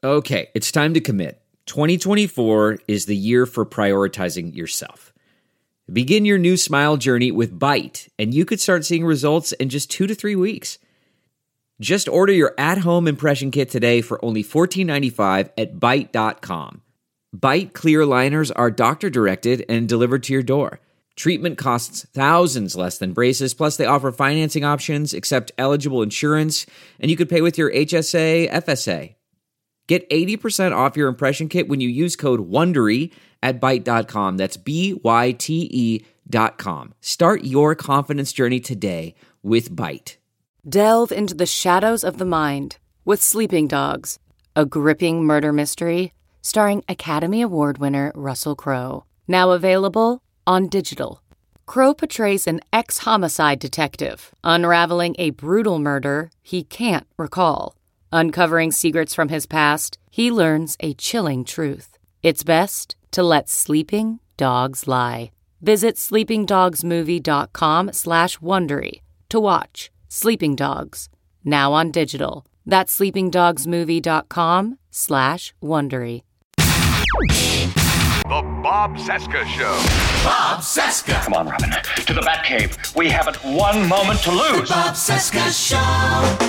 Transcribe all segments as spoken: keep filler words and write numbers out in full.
Okay, it's time to commit. twenty twenty-four is the year for prioritizing yourself. Begin your new smile journey with Byte, and you could start seeing results in just two to three weeks. Just order your at-home impression kit today for only fourteen ninety-five at byte dot com. Byte clear aligners are doctor-directed and delivered to your door. Treatment costs thousands less than braces, plus they offer financing options, accept eligible insurance, and you could pay with your H S A, F S A. Get eighty percent off your impression kit when you use code WONDERY at byte dot com. That's B Y T E dot com. Start your confidence journey today with Byte. Delve into the shadows of the mind with Sleeping Dogs, a gripping murder mystery starring Academy Award winner Russell Crowe. Now available on digital. Crowe portrays an ex-homicide detective unraveling a brutal murder he can't recall. Uncovering secrets from his past, he learns a chilling truth. It's best to let sleeping dogs lie. Visit sleepingdogsmovie.com slash Wondery to watch Sleeping Dogs, now on digital. That's sleepingdogsmovie.com slash Wondery. The Bob Cesca Show. Bob Cesca. Come on, Robin. To the Batcave. We haven't one moment to lose. The Bob Cesca Show.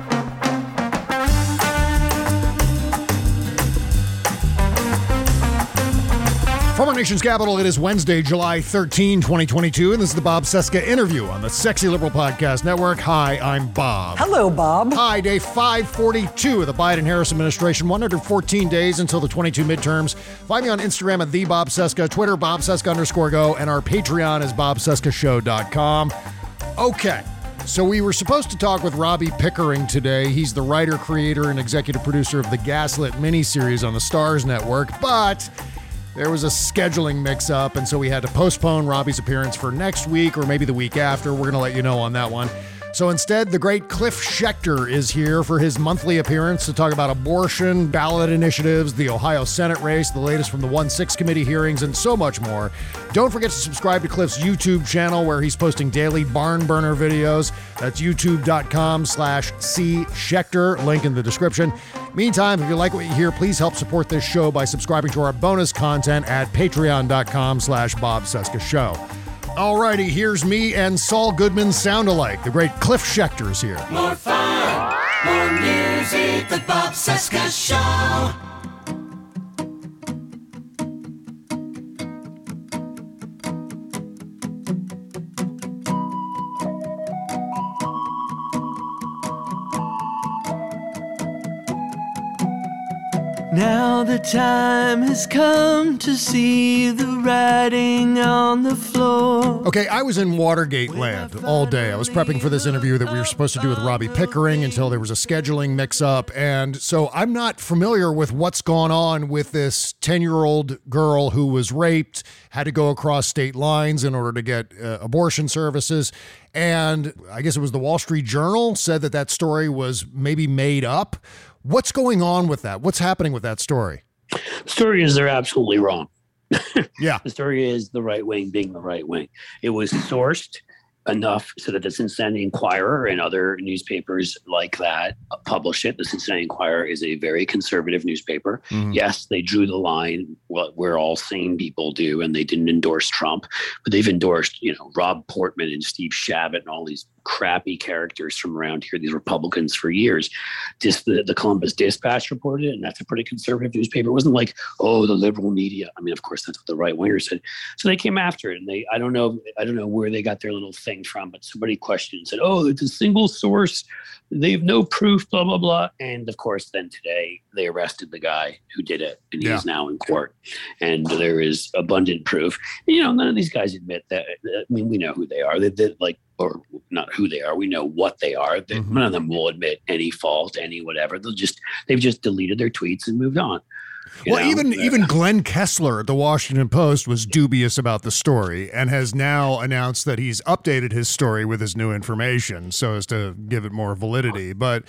From our nation's capital, it is Wednesday, July thirteenth, twenty twenty-two, and this is the Bob Cesca Interview on the Sexy Liberal Podcast Network. Hi, I'm Bob. Hello, Bob. Hi, day five forty-two of the Biden-Harris administration, one hundred fourteen days until the twenty-two midterms. Find me on Instagram at the Bob Cesca, Twitter, Bob Cesca underscore go, and our Patreon is bob cesca show dot com. Okay. So we were supposed to talk with Robbie Pickering today. He's the writer, creator, and executive producer of the Gaslit miniseries on the Starz Network, but there was a scheduling mix-up, and so we had to postpone Robbie's appearance for next week or maybe the week after. We're going to let you know on that one. So instead, the great Cliff Schecter is here for his monthly appearance to talk about abortion, ballot initiatives, the Ohio Senate race, the latest from the one six committee hearings, and so much more. Don't forget to subscribe to Cliff's YouTube channel where he's posting daily barn burner videos. That's youtube.com slash C Schecter, link in the description. Meantime, if you like what you hear, please help support this show by subscribing to our bonus content at patreon.com slash Bob Cesca Show. Alrighty, here's me and Saul Goodman sound alike. The great Cliff Schecter is here. More fun, more music, the Bob Cesca Show. Now the time has come to see the writing on the floor. Okay, I was in Watergate land all day. I was prepping for this interview that we were supposed to do with Robbie Pickering until there was a scheduling mix-up. And so I'm not familiar with what's gone on with this ten-year-old girl who was raped, had to go across state lines in order to get uh, abortion services. And I guess it was the Wall Street Journal said that that story was maybe made up. What's going on with that? What's happening with that story? The story is they're absolutely wrong. Yeah. The story is the right wing being the right wing. It was sourced enough so that the Cincinnati Enquirer and other newspapers like that publish it. The Cincinnati Enquirer is a very conservative newspaper. Mm-hmm. Yes, they drew the line, what where all sane people do, and they didn't endorse Trump, but they've endorsed, you know, Rob Portman and Steve Shabbat and all these crappy characters from around here, these Republicans for years. Just the, the Columbus Dispatch reported it, and that's a pretty conservative newspaper. It wasn't like, oh, the liberal media. I mean, of course, that's what the right wingers said. So they came after it, and they, I don't know, I don't know where they got their little thing from, but somebody questioned and said, oh, it's a single source. They have no proof, blah, blah, blah. And of course, then today they arrested the guy who did it, and yeah. he's now in court. And there is abundant proof. And, you know, none of these guys admit that. I mean, we know who they are. They, they like, or not who they are. We know what they are. They, mm-hmm. None of them will admit any fault, any whatever. They'll just, they've just deleted their tweets and moved on. You well, know? even even Glenn Kessler at the Washington Post was dubious about the story and has now announced that he's updated his story with his new information so as to give it more validity. But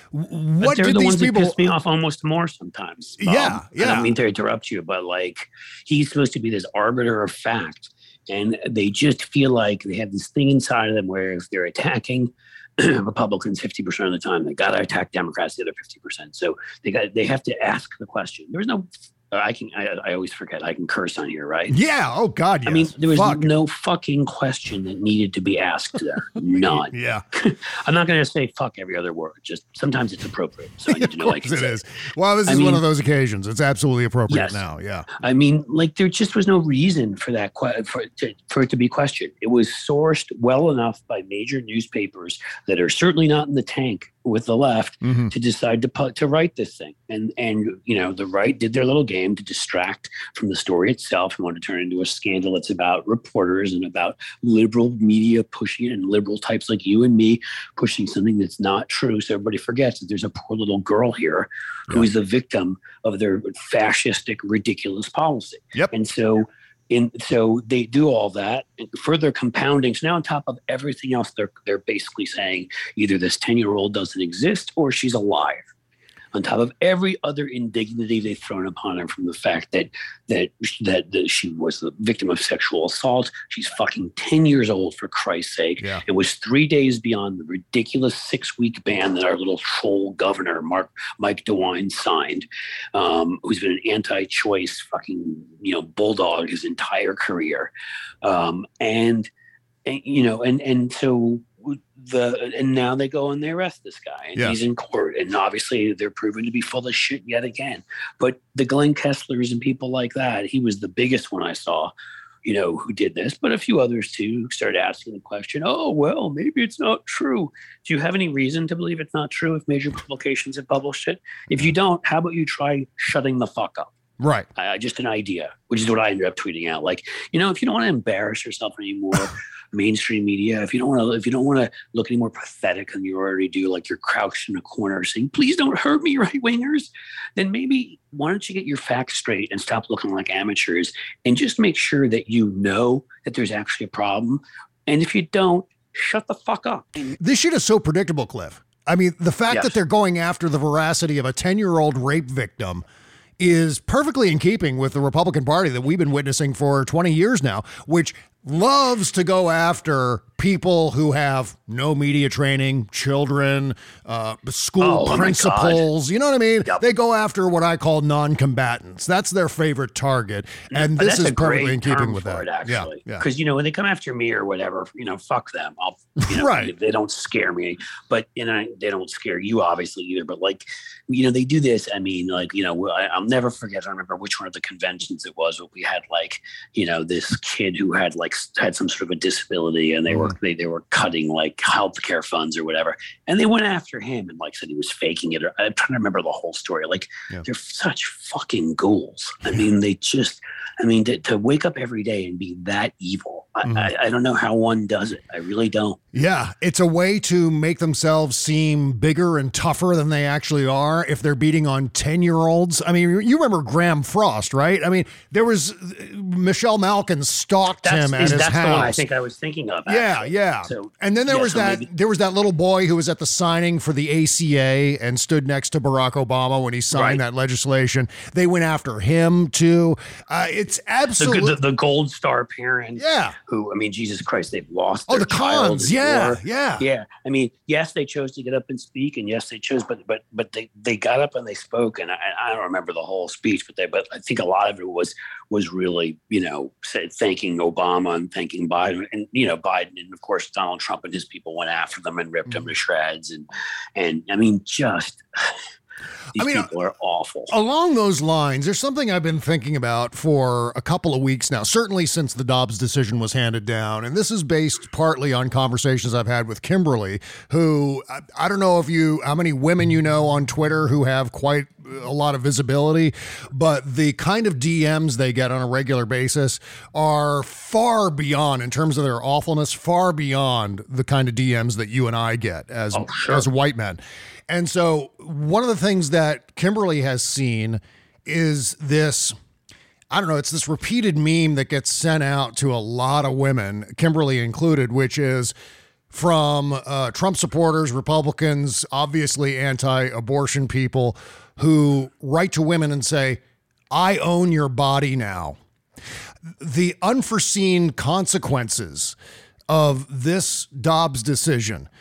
what but they're did the these ones people? that piss me off almost more sometimes. Yeah, um, yeah. I don't mean to interrupt you, but like he's supposed to be this arbiter of fact, and they just feel like they have this thing inside of them where if they're attacking Republicans fifty percent of the time. They got to attack Democrats the other fifty percent. So they got they have to ask the question. There was no. I can. I, I always forget. I can curse on here, right? Yeah. Oh God. Yes. I mean, there was Fuck. no fucking question that needed to be asked there. None. Yeah. I'm not going to say fuck every other word. Just sometimes it's appropriate. So I need to know I can it say is. Well, this I is mean, one of those occasions. It's absolutely appropriate yes. now. Yeah. I mean, like there just was no reason for that que- for it to, for it to be questioned. It was sourced well enough by major newspapers that are certainly not in the tank with the left mm-hmm. to decide to put, to write this thing. And and you know, the right did their little game to distract from the story itself and want to turn it into a scandal. It's about reporters and about liberal media pushing it, and liberal types like you and me pushing something that's not true. So everybody forgets that there's a poor little girl here who yeah. is the victim of their fascistic, ridiculous policy. Yep. And so in so they do all that, and further compounding. So now on top of everything else, they're they're basically saying either this ten-year-old doesn't exist or she's alive. On top of every other indignity they've thrown upon her, from the fact that that that, that she was the victim of sexual assault. She's fucking ten years old, for Christ's sake. Yeah. It was three days beyond the ridiculous six-week ban that our little troll governor, Mark Mike DeWine, signed, um, who's been an anti-choice fucking you know bulldog his entire career, um, and, and you know and and so. The and now they go and they arrest this guy, and yeah. he's in court, and obviously they're proven to be full of shit yet again. But the Glenn Kesslers and people like that, he was the biggest one I saw, you know, who did this. But a few others too who started asking the question, "Oh well, maybe it's not true." Do you have any reason to believe it's not true if major publications have published it? If you don't, how about you try shutting the fuck up? Right. Uh, just an idea, which is what I ended up tweeting out. Like, you know, if you don't want to embarrass yourself anymore. Mainstream media, if you don't want to, if you don't want to look any more pathetic than you already do, like you're crouched in a corner saying, "Please don't hurt me, right wingers," then maybe why don't you get your facts straight and stop looking like amateurs and just make sure that you know that there's actually a problem. And if you don't, shut the fuck up. This shit is so predictable, Cliff. I mean, the fact Yes. that they're going after the veracity of a ten-year-old rape victim is perfectly in keeping with the Republican Party that we've been witnessing for twenty years now, which loves to go after people who have no media training, children, uh, school Oh, principals. You know what I mean? Yep. They go after what I call non-combatants. That's their favorite target. And But this that's is a perfectly great in keeping term with for that. it, actually. Yeah. Because, you know, when they come after me or whatever, you know, fuck them. I'll, you know, Right. they don't scare me. But, you know, they don't scare you, obviously, either. But, like, you know, they do this. I mean, like, you know, I, I'll never forget. I don't remember which one of the conventions it was, but we had, like, you know, this kid who had, like, had some sort of a disability, and they were they, they were cutting, like, healthcare funds or whatever. And they went after him and, like, said he was faking it. Or, I'm trying to remember the whole story. Like, Yeah. they're such fucking ghouls. I mean, they just, I mean, to, to wake up every day and be that evil, I, Mhm. I, I don't know how one does it. I really don't. Yeah, it's a way to make themselves seem bigger and tougher than they actually are if they're beating on ten-year-olds. I mean, you remember Graham Frost, right? I mean, there was Michelle Malkin stalked That's, him at is, his that's house. the one I think I was thinking of. Yeah, actually. yeah. So, and then there yeah, was so that maybe- there was that little boy who was at the signing for the A C A and stood next to Barack Obama when he signed Right. that legislation. They went after him too. Uh, it's the, absolutely the, the gold star parents. Yeah. Who, I mean, Jesus Christ, they've lost. Oh, their the child cons. in Yeah, war. yeah. Yeah. I mean, yes, they chose to get up and speak, and yes, they chose, but but but they, they got up and they spoke, and I, I don't remember the whole speech, but they but I think a lot of it was was really, you know, said, thanking Obama and thanking Biden, and you know, Biden, and of course Donald Trump and his people went after them and ripped Mm-hmm. them to shreds, and and I mean, just these I mean, people are awful. Along those lines, there's something I've been thinking about for a couple of weeks now, certainly since the Dobbs decision was handed down. And this is based partly on conversations I've had with Kimberly, who I, I don't know if you, how many women you know on Twitter who have quite a lot of visibility, but the kind of D Ms they get on a regular basis are far beyond, in terms of their awfulness, far beyond the kind of D Ms that you and I get as, Oh, sure. as white men. And so one of the things that Kimberly has seen is this, I don't know, it's this repeated meme that gets sent out to a lot of women, Kimberly included, which is from uh, Trump supporters, Republicans, obviously anti-abortion people, who write to women and say, "I own your body now." The unforeseen consequences of this Dobbs decision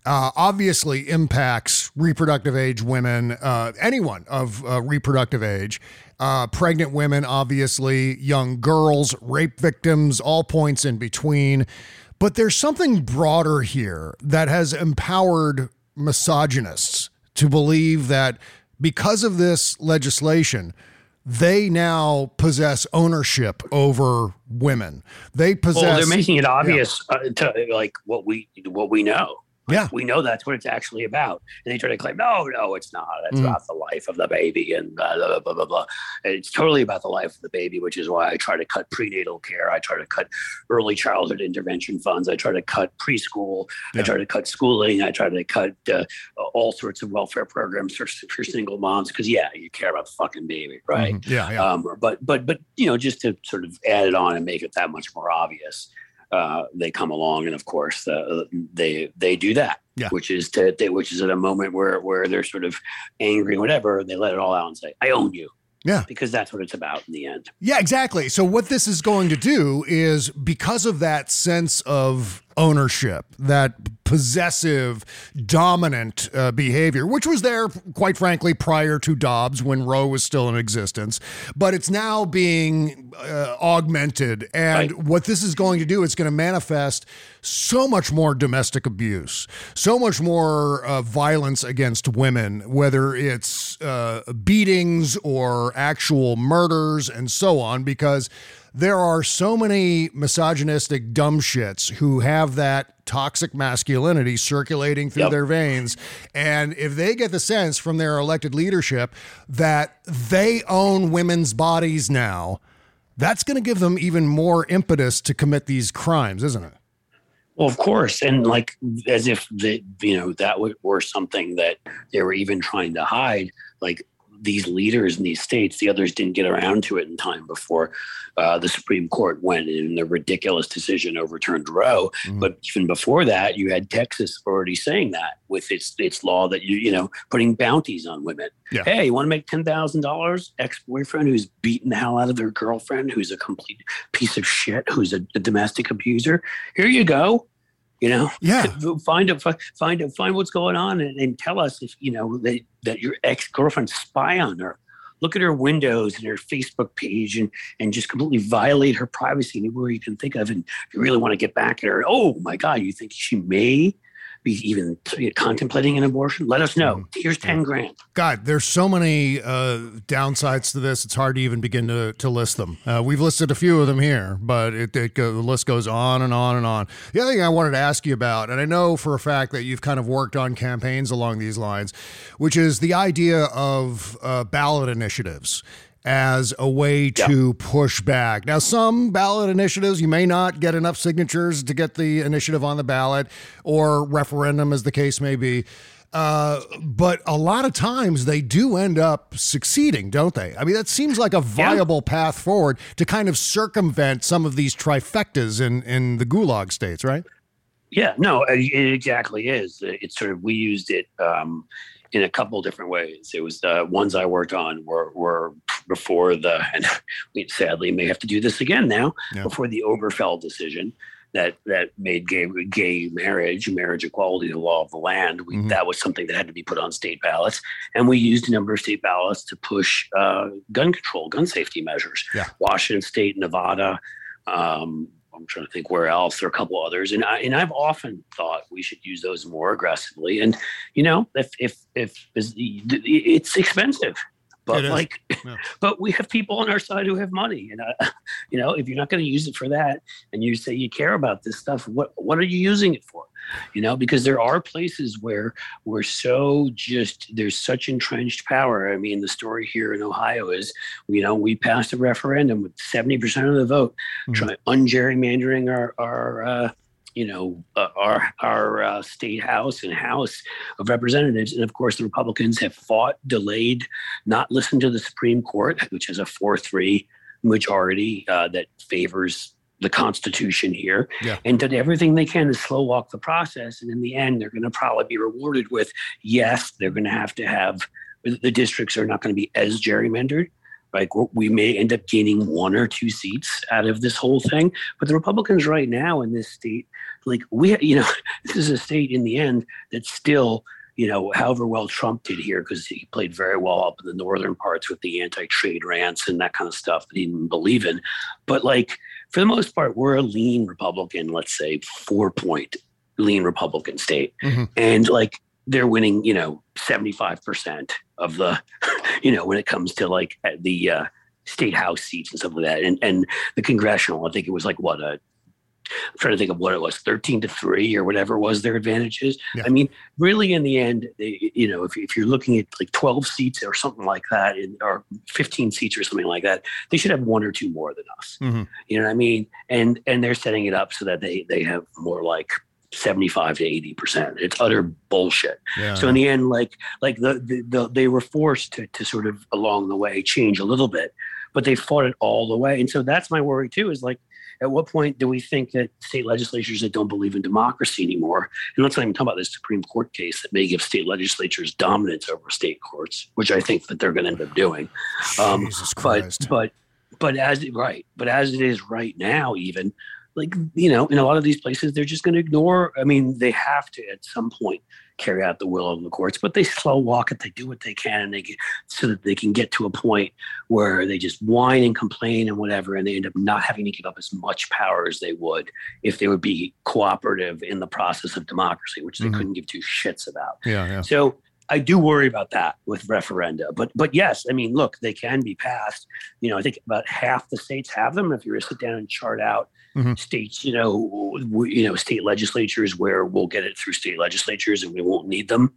uh, obviously impacts reproductive age women, uh, anyone of uh, reproductive age, uh, pregnant women, obviously, young girls, rape victims, all points in between. But there's something broader here that has empowered misogynists to believe that because of this legislation, they now possess ownership over women. They possess. Well, they're making it obvious, yeah. uh, to like what we what we know. Yeah, we know that's what it's actually about, and they try to claim, no, no, it's not. It's mm. about the life of the baby, and blah, blah, blah, blah, blah. And it's totally about the life of the baby, which is why I try to cut prenatal care. I try to cut early childhood intervention funds. I try to cut preschool. Yeah. I try to cut schooling. I try to cut uh, all sorts of welfare programs for, for single moms, because yeah, you care about the fucking baby, right? Mm-hmm. Yeah, yeah. Um, but but but you know, just to sort of add it on and make it that much more obvious. Uh, they come along, and of course, uh, they they do that, yeah. which is to they, which is at a moment where where they're sort of angry, whatever. They let it all out and say, "I own you." Yeah, because that's what it's about in the end. Yeah, exactly. So what this is going to do is, because of that sense of ownership, that possessive, dominant uh, behavior, which was there, quite frankly, prior to Dobbs when Roe was still in existence, but it's now being uh, augmented. And right. what this is going to do, it's going to manifest so much more domestic abuse, so much more uh, violence against women, whether it's uh, beatings or actual murders and so on, because there are so many misogynistic dumb shits who have that toxic masculinity circulating through yep. their veins. And if they get the sense from their elected leadership that they own women's bodies now, that's going to give them even more impetus to commit these crimes, isn't it? Well, of course. And like, as if that, you know, that were something that they were even trying to hide, like, these leaders in these states, the others didn't get around to it in time before uh, the Supreme Court went in the ridiculous decision overturned Roe. Mm-hmm. But even before that, you had Texas already saying that with its its law that, you you know, putting bounties on women. Yeah. Hey, you want to make ten thousand dollars? Ex-boyfriend who's beaten the hell out of their girlfriend, who's a complete piece of shit, who's a, a domestic abuser. Here you go. You know, yeah. find a find a find what's going on and, and tell us if you know that, that your ex-girlfriend spy on her. Look at her windows and her Facebook page and and just completely violate her privacy anywhere you can think of. And if you really want to get back at her, oh my God, you think she may be even contemplating an abortion? Let us know. Here's ten grand. God, there's so many uh, downsides to this. It's hard to even begin to, to list them. Uh, we've listed a few of them here, but it, it go, the list goes on and on and on. The other thing I wanted to ask you about, and I know for a fact that you've kind of worked on campaigns along these lines, which is the idea of uh, ballot initiatives as a way to yeah. push back. Now, some ballot initiatives, you may not get enough signatures to get the initiative on the ballot, or referendum, as the case may be. Uh, but a lot of times they do end up succeeding, don't they? I mean, that seems like a viable yeah. path forward to kind of circumvent some of these trifectas in, in the gulag states, right? Yeah, no, it exactly is. It's sort of, we used it um, in a couple different ways. It was the ones I worked on were, were before the, and we sadly may have to do this again now, yeah. before the Obergefell decision that that made gay gay marriage, marriage equality, the law of the land. We, mm-hmm. That was something that had to be put on state ballots. And we used a number of state ballots to push uh, gun control, gun safety measures. Yeah. Washington State, Nevada, um, I'm trying to think where else. There are a couple others, and I and I've often thought we should use those more aggressively. And you know, if if if it's expensive, but like, yeah. but we have people on our side who have money, and uh, you know, if you're not going to use it for that, and you say you care about this stuff, what what are you using it for? You know, because there are places where we're so just, there's such entrenched power. I mean, the story here in Ohio is, you know, we passed a referendum with seventy percent of the vote, mm-hmm. trying ungerrymandering our, our uh, you know, uh, our, our uh, state house and House of Representatives. And of course, the Republicans have fought, delayed, not listened to the Supreme Court, which is a four three majority uh, that favors the Constitution here, yeah. and did everything they can to slow walk the process. And in the end, they're going to probably be rewarded with, yes, they're going to have to have, the districts are not going to be as gerrymandered. Like, we may end up gaining one or two seats out of this whole thing. But the Republicans right now in this state like we, you know, this is a state in the end that's still, you know, however well Trump did here, because he played very well up in the northern parts with the anti-trade rants and that kind of stuff that he didn't believe in. But like, for the most part, we're a lean Republican, let's say four point lean Republican state. Mm-hmm. And like, they're winning, you know, seventy-five percent of the, you know, when it comes to like the uh, state house seats and stuff like that. And, and the congressional, I think it was like what a, I'm trying to think of what it was, thirteen to three or whatever was their advantages. Yeah. I mean, really in the end, they, you know, if, if you're looking at like twelve seats or something like that, in, or fifteen seats or something like that, they should have one or two more than us. Mm-hmm. You know what I mean? And, and they're setting it up so that they, they have more like seventy-five to eighty percent. It's utter bullshit. Yeah. So in the end, like, like the, the, the, they were forced to, to sort of along the way change a little bit, but they fought it all the way. And so that's my worry too, is like, at what point do we think that state legislatures that don't believe in democracy anymore, and let's not even talk about this Supreme Court case that may give state legislatures dominance over state courts, which I think that they're going to end up doing. Um, Jesus Christ. But, but, but as it, right, but as it is right now, even like, you know, in a lot of these places, they're just going to ignore. I mean, they have to at some point carry out the will of the courts, but they slow walk it. They do what they can, and they get, so that they can get to a point where they just whine and complain and whatever, and they end up not having to give up as much power as they would if they would be cooperative in the process of democracy, which they mm-hmm. couldn't give two shits about. Yeah, yeah. So I do worry about that with referenda, but but yes, I mean, look, they can be passed. You know, I think about half the states have them. If you were to sit down and chart out mm-hmm. states, you know, w- you know, state legislatures where we'll get it through state legislatures and we won't need them,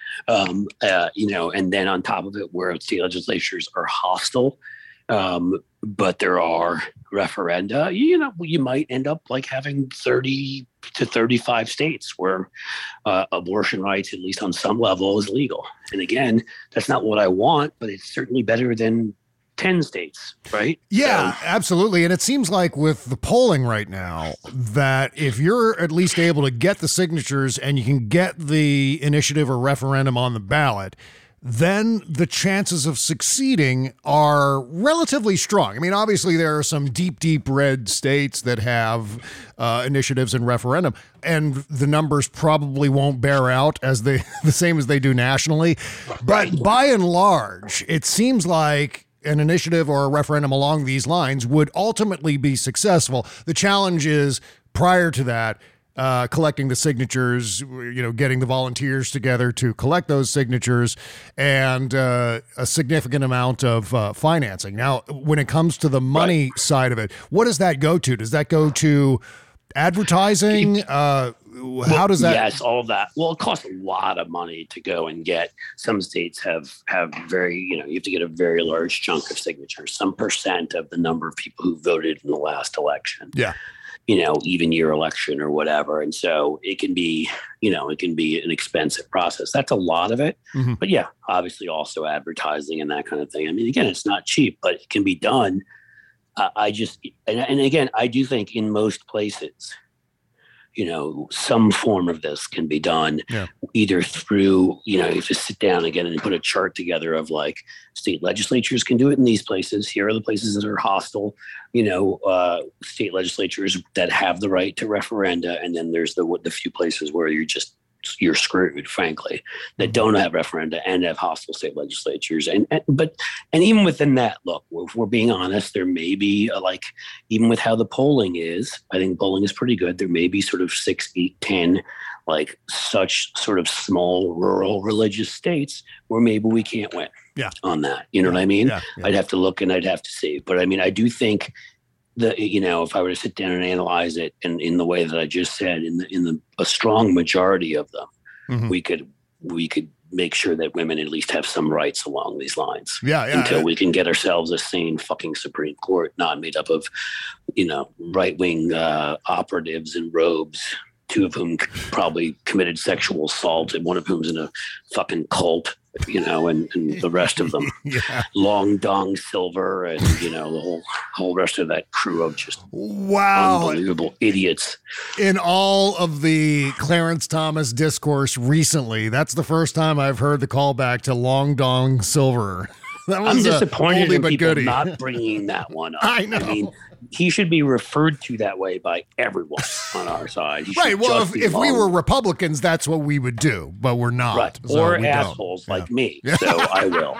um, uh, you know, and then on top of it, where state legislatures are hostile, um, but there are referenda, you know, you might end up like having thirty to thirty-five states where uh, abortion rights, at least on some level, is legal. And again, that's not what I want, but it's certainly better than ten states, right? Yeah, so, absolutely. And it seems like with the polling right now that if you're at least able to get the signatures and you can get the initiative or referendum on the ballot, then the chances of succeeding are relatively strong. I mean, obviously, there are some deep, deep red states that have uh, initiatives and referendum, and the numbers probably won't bear out as they the same as they do nationally. But by and large, it seems like an initiative or a referendum along these lines would ultimately be successful. The challenge is, prior to that, Uh, collecting the signatures, you know, getting the volunteers together to collect those signatures, and uh, a significant amount of uh, financing. Now, when it comes to the money right. side of it, what does that go to? Does that go to advertising? Uh, how does that? Yes, all of that. Well, it costs a lot of money to go and get. Some states have have very, you know, you have to get a very large chunk of signatures, some percent of the number of people who voted in the last election. Yeah. You know, even year election or whatever. And so it can be, you know, it can be an expensive process. That's a lot of it. Mm-hmm. But yeah, obviously also advertising and that kind of thing. I mean, again, it's not cheap, but it can be done. Uh, I just, and, and again, I do think in most places, you know, some form of this can be done yeah. either through, you know, you just sit down again and put a chart together of like state legislatures can do it in these places. Here are the places that are hostile, you know, uh, state legislatures that have the right to referenda. And then there's the, the few places where you're just, you're screwed, frankly, that don't have referenda and have hostile state legislatures. And, and but, and even within that, look, if we're being honest, there may be a, like, even with how the polling is, I think polling is pretty good. There may be sort of six, eight, ten, like such sort of small rural religious states where maybe we can't win yeah. on that. You know yeah. what I mean? Yeah. Yeah. I'd have to look and I'd have to see. But I mean, I do think the, you know, if I were to sit down and analyze it in, in the way that I just said, in the, in the, a strong majority of them, mm-hmm. we could, we could make sure that women at least have some rights along these lines. Yeah, yeah. Until we can get ourselves a sane fucking Supreme Court, not made up of, you know, right-wing uh, operatives in robes, two of whom probably committed sexual assault, and one of whom's in a fucking cult, you know, and, and the rest of them, yeah. Long Dong Silver, and, you know, the whole whole rest of that crew of just wow, unbelievable idiots. In all of the Clarence Thomas discourse recently, that's the first time I've heard the callback to Long Dong Silver. that was I'm disappointed uh, in but people goodie. not bringing that one up. I know. I mean, he should be referred to that way by everyone on our side. He Right. should Well, just if, be if we known. were Republicans, that's what we would do, but we're not. Right. So or we don't. assholes Yeah. like me. So I will.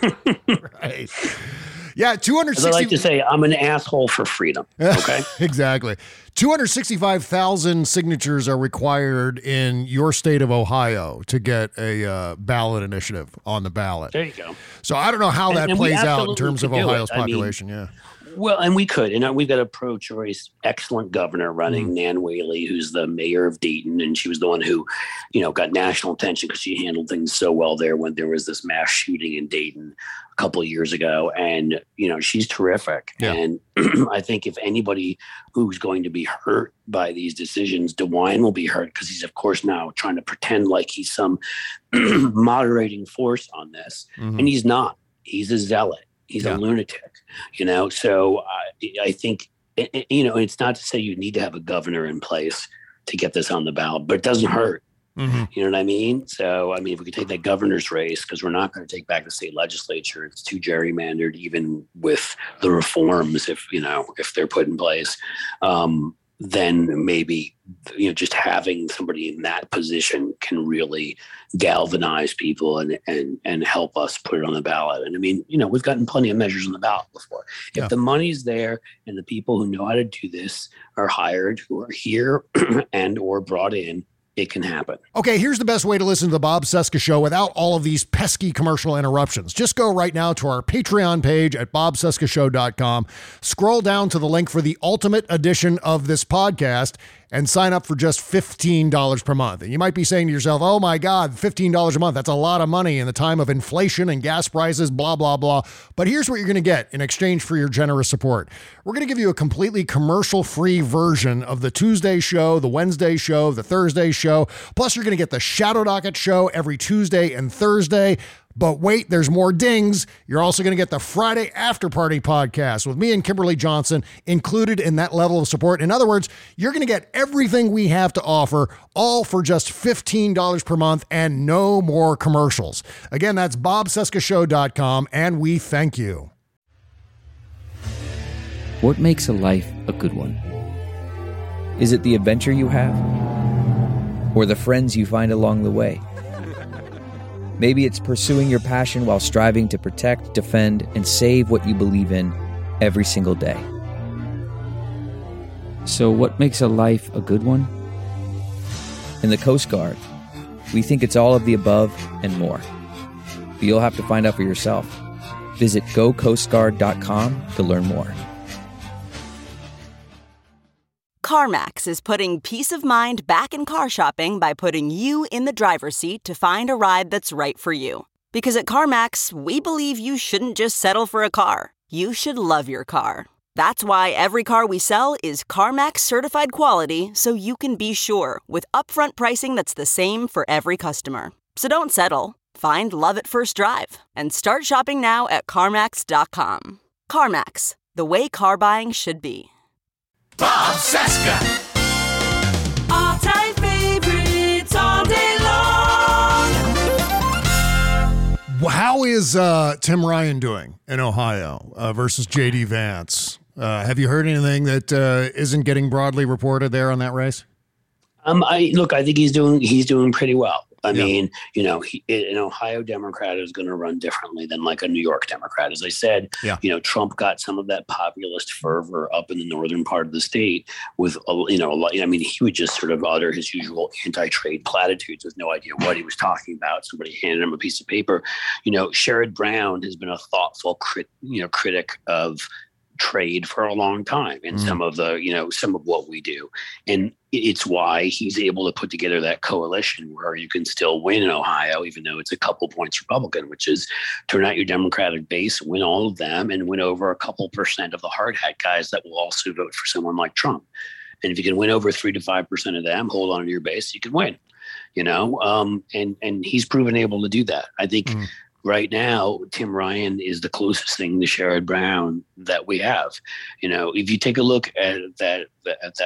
Right. Yeah, two hundred As I sixty. like to say, I'm an asshole for freedom. Okay. Exactly. two hundred sixty-five thousand signatures are required in your state of Ohio to get a uh, ballot initiative on the ballot. There you go. So I don't know how And- that and we plays out in absolutely terms of could do it. Ohio's I mean, population. yeah. Well, and we could, and we've got a pro-choice, excellent governor running, Mm. Nan Whaley, who's the mayor of Dayton, and she was the one who, you know, got national attention because she handled things so well there when there was this mass shooting in Dayton a couple of years ago, and you know, she's terrific. Yeah. And I think if anybody who's going to be hurt by these decisions, DeWine will be hurt because he's, of course, now trying to pretend like he's some moderating force on this, Mhm. and he's not. He's a zealot. He's Yeah. a lunatic, you know? So I, I think, it, it- you know, it's not to say you need to have a governor in place to get this on the ballot, but it doesn't hurt. Mhm. You know what I mean? So, I mean, if we could take that governor's race, because we're not going to take back the state legislature, it's too gerrymandered, even with the reforms, if, you know, if they're put in place, um, then maybe, you know, just having somebody in that position can really galvanize people and and and help us put it on the ballot. And I mean, you know, we've gotten plenty of measures on the ballot before. If Yeah. the money's there and the people who know how to do this are hired, who are here and or brought in, it can happen. Okay, here's the best way to listen to the Bob Cesca Show without all of these pesky commercial interruptions. Just go right now to our Patreon page at bob cesca show dot com. Scroll down to the link for the ultimate edition of this podcast and sign up for just fifteen dollars per month. And you might be saying to yourself, oh my God, fifteen dollars a month, that's a lot of money in the time of inflation and gas prices, blah, blah, blah. But here's what you're going to get in exchange for your generous support. We're going to give you a completely commercial-free version of the Tuesday show, the Wednesday show, the Thursday show. Plus, you're going to get the Shadow Docket show every Tuesday and Thursday. But wait, there's more dings. You're also going to get the Friday After Party podcast with me and Kimberly Johnson included in that level of support. In other words, you're going to get everything we have to offer, all for just fifteen dollars per month and no more commercials. Again, that's bob cesca show dot com, and we thank you. What makes a life a good one? Is it the adventure you have? Or the friends you find along the way? Maybe it's pursuing your passion while striving to protect, defend, and save what you believe in every single day. So what makes a life a good one? In the Coast Guard, we think it's all of the above and more. But you'll have to find out for yourself. Visit go coast guard dot com to learn more. CarMax is putting peace of mind back in car shopping by putting you in the driver's seat to find a ride that's right for you. Because at CarMax, we believe you shouldn't just settle for a car. You should love your car. That's why every car we sell is CarMax certified quality, so you can be sure with upfront pricing that's the same for every customer. So don't settle. Find love at first drive and start shopping now at CarMax dot com. CarMax, the way car buying should be. Bob Cesca. All-time favorites all day long. How is uh, Tim Ryan doing in Ohio uh, versus J D Vance? Uh, have you heard anything that uh, isn't getting broadly reported there on that race? Um, I look, I think he's doing he's doing pretty well. I Yeah. mean, you know, he, an Ohio Democrat is going to run differently than like a New York Democrat. As I said, Yeah. you know, Trump got some of that populist fervor up in the northern part of the state with, a, you know, a lot, I mean, he would just sort of utter his usual anti-trade platitudes with no idea what he was talking about. Somebody handed him a piece of paper. You know, Sherrod Brown has been a thoughtful, crit, you know, critic of trade for a long time and Mm. some of the, you know, some of what we do. And it's why he's able to put together that coalition where you can still win in Ohio, even though it's a couple points Republican, which is turn out your Democratic base, win all of them, and win over a couple percent of the hard hat guys that will also vote for someone like Trump. And if you can win over three to five percent of them, hold on to your base, you can win, you know? Um, and, and he's proven able to do that. I think Mm. right now, Tim Ryan is the closest thing to Sherrod Brown that we have. You know, if you take a look at that, at that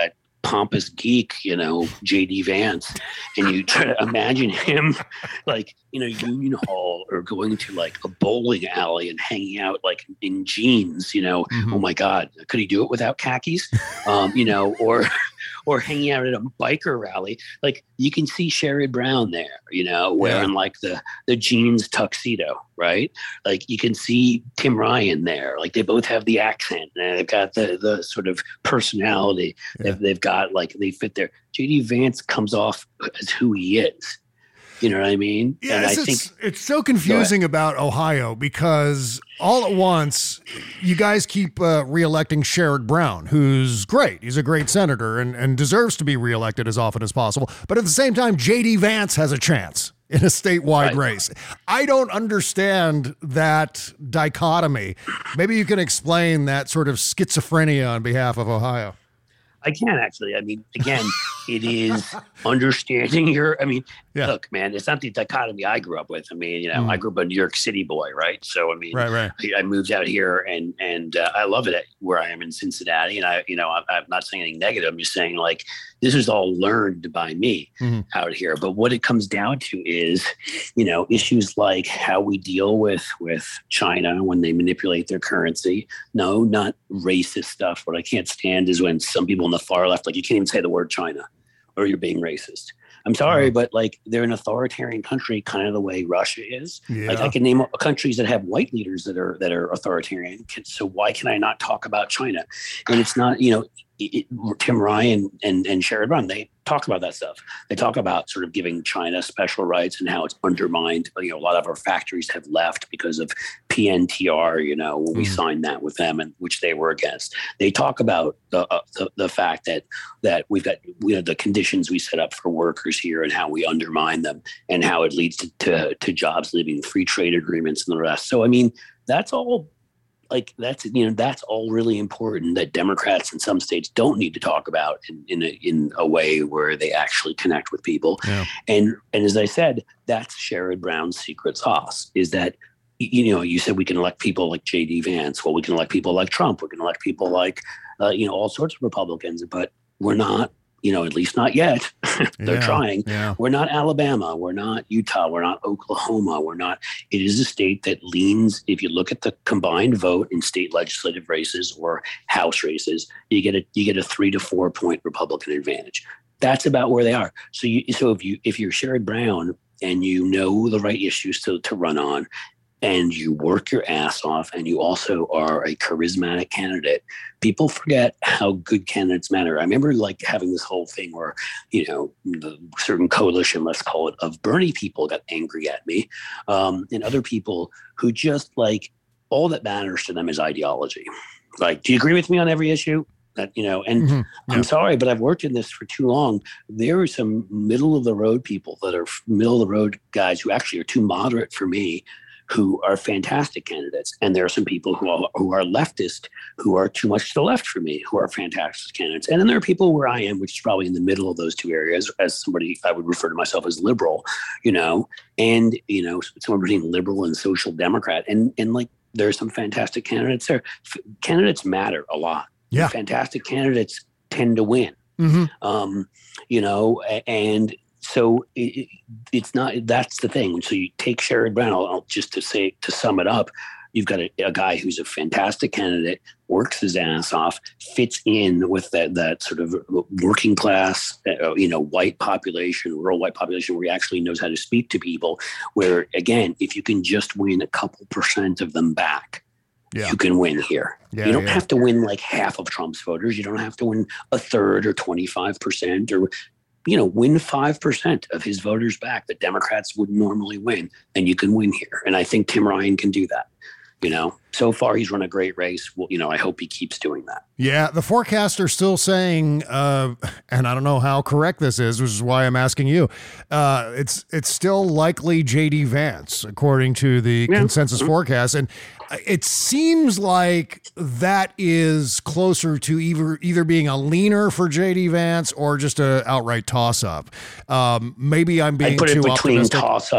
pompous geek, you know, J D Vance, and you try to imagine him like, you know, Union Hall or going to like a bowling alley and hanging out like in jeans, you know, mm-hmm. oh my God, could he do it without khakis? Um, you know, or or hanging out at a biker rally. Like you can see Sherrod Brown there, you know, wearing yeah. like the, the jeans tuxedo, right? Like you can see Tim Ryan there. Like they both have the accent and they've got the, the sort of personality. Yeah. They've, they've got like, they fit there. J D Vance comes off as who he is. You know what I mean? Yeah, and I it's, think it's so confusing about Ohio because all at once you guys keep uh, reelecting Sherrod Brown, who's great. He's a great senator and, and deserves to be reelected as often as possible. But at the same time, J D Vance has a chance in a statewide right. race. I don't understand that dichotomy. Maybe you can explain that sort of schizophrenia on behalf of Ohio. I can actually. I mean, again, it is understanding your, I mean, yeah. look, man, it's not the dichotomy I grew up with. I mean, you know, mm. I grew up a New York City boy, right? So, I mean, right, right. I, I moved out here and, and uh, I love it where I am in Cincinnati. And I, you know, I'm, I'm not saying anything negative. I'm just saying like, this is all learned by me mm-hmm. out here. But what it comes down to is, you know, issues like how we deal with, with China when they manipulate their currency. No, not racist stuff. What I can't stand is when some people on the far left, like you can't even say the word China or you're being racist. I'm sorry, but like they're an authoritarian country, kind of the way Russia is. Yeah. Like I can name countries that have white leaders that are that are authoritarian. So why can I not talk about China? And it's not, you know, it, Tim Ryan and, and Sherrod Brown, they talk about that stuff. They talk about sort of giving China special rights and how it's undermined. You know, a lot of our factories have left because of P N T R, you know, when we mm. signed that with them, and which they were against. They talk about the, uh, the the fact that that we've got, you know, the conditions we set up for workers here and how we undermine them and how it leads to, to, to jobs leaving, free trade agreements and the rest. So, I mean, that's all. Like that's, you know, that's all really important that Democrats in some states don't need to talk about in, in, a, in a way where they actually connect with people. Yeah. And, and as I said, that's Sherrod Brown's secret sauce is that, you know, you said we can elect people like J D Vance. Well, we can elect people like Trump. We can elect people like, uh, you know, all sorts of Republicans, but we're not, you know, at least not yet. They're yeah, trying. Yeah. We're not Alabama. We're not Utah. We're not Oklahoma. We're not. It is a state that leans. If you look at the combined vote in state legislative races or House races, you get a you get a three to four point Republican advantage. That's about where they are. So you so if you if you're Sherrod Brown and you know the right issues to to run on, and you work your ass off, and you also are a charismatic candidate, people forget how good candidates matter. I remember like having this whole thing where, you know, the certain coalition, let's call it, of Bernie people got angry at me, um, and other people who just like, all that matters to them is ideology. Like, do you agree with me on every issue? That, you know, and mm-hmm. yeah. I'm sorry, but I've worked in this for too long. There are some middle of the road people that are middle of the road guys who actually are too moderate for me, who are fantastic candidates. And there are some people who are, who are leftist, who are too much to the left for me, who are fantastic candidates. And then there are people where I am, which is probably in the middle of those two areas, as somebody, I would refer to myself as liberal, you know, and, you know, somewhere between liberal and social democrat. And, and like, there are some fantastic candidates there. F- candidates matter a lot. Yeah. Fantastic candidates tend to win, mm-hmm. um, you know, and, So it, it's not, that's the thing. So you take Sherrod Brown, I'll, I'll just to say, to sum it up, you've got a, a guy who's a fantastic candidate, works his ass off, fits in with that, that sort of working class, uh, you know, white population, rural white population, where he actually knows how to speak to people, where again, if you can just win a couple percent of them back, yeah. you can win here. Yeah, you don't yeah. have to win like half of Trump's voters. You don't have to win a third or twenty-five percent or, you know, win five percent of his voters back that Democrats would normally win, and you can win here. And I think Tim Ryan can do that. You know, so far he's run a great race. Well, you know, I hope he keeps doing that. Yeah, the forecasts are still saying, uh, and I don't know how correct this is, which is why I'm asking you. Uh, it's it's still likely J D Vance, according to the yeah. consensus mm-hmm. forecast. And it seems like that is closer to either either being a leaner for J D Vance or just a outright toss-up. Um, maybe I'm being I put too it between optimistic. toss-up.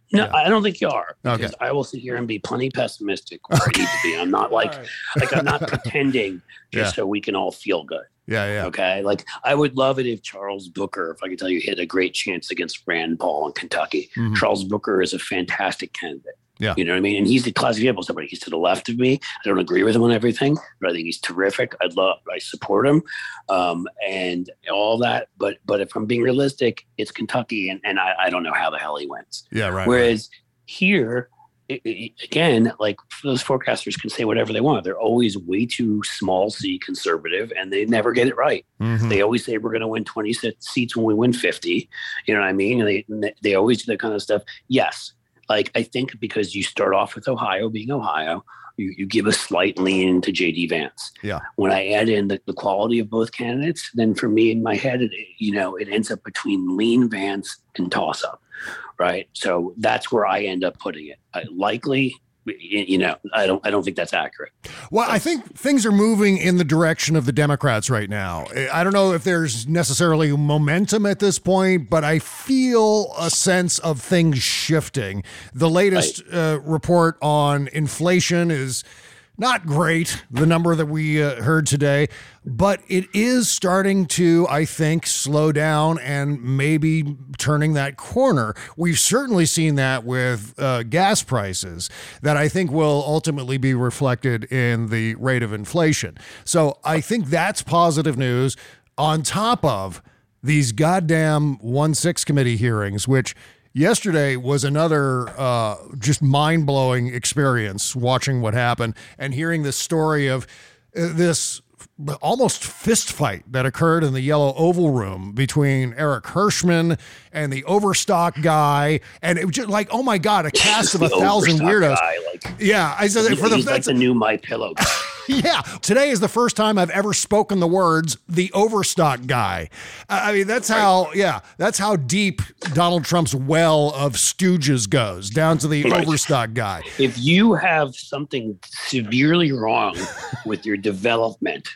No, yeah. I don't think you are. Okay. Because I will sit here and be plenty pessimistic where I need to be. I'm not like, right. like I'm not pretending just yeah. so we can all feel good. Yeah, yeah. Okay. Like I would love it if Charles Booker, if I could tell you, hit a great chance against Rand Paul in Kentucky. Mm-hmm. Charles Booker is a fantastic candidate. Yeah. You know what I mean? And he's the classic example of somebody. He's to the left of me. I don't agree with him on everything, but I think he's terrific. I'd love, I support him um, and all that. But but if I'm being realistic, it's Kentucky, and, and I, I don't know how the hell he wins. Yeah, right. Whereas right. here, it, it, again, like those forecasters can say whatever they want. They're always way too small C conservative, and they never get it right. Mm-hmm. They always say we're going to win twenty seats when we win fifty. You know what I mean? And they they always do that kind of stuff. Yes. Like, I think because you start off with Ohio being Ohio, you, you give a slight lean to J D Vance. Yeah. When I add in the, the quality of both candidates, then for me in my head, it, you know, it ends up between lean Vance and toss up. Right. So that's where I end up putting it. I, likely, you know, I don't I don't think that's accurate. Well, I think things are moving in the direction of the Democrats right now. I don't know if there's necessarily momentum at this point, but I feel a sense of things shifting. The latest right. uh, report on inflation is not great, the number that we uh, heard today, but it is starting to, I think, slow down and maybe turning that corner. We've certainly seen that with uh, gas prices that I think will ultimately be reflected in the rate of inflation. So I think that's positive news on top of these goddamn one six committee hearings, which yesterday was another uh, just mind-blowing experience watching what happened and hearing the story of uh, this almost fist fight that occurred in the Yellow Oval Room between Eric Hirschman and the Overstock guy. And it was just like, oh my God, a cast of a thousand weirdos. Guy, like, yeah. I said he's, for the, he's like the new My Pillow guy. Yeah. Today is the first time I've ever spoken the words, the Overstock guy. I mean, that's how, yeah, that's how deep Donald Trump's well of stooges goes, down to the right. Overstock guy. If you have something severely wrong with your development,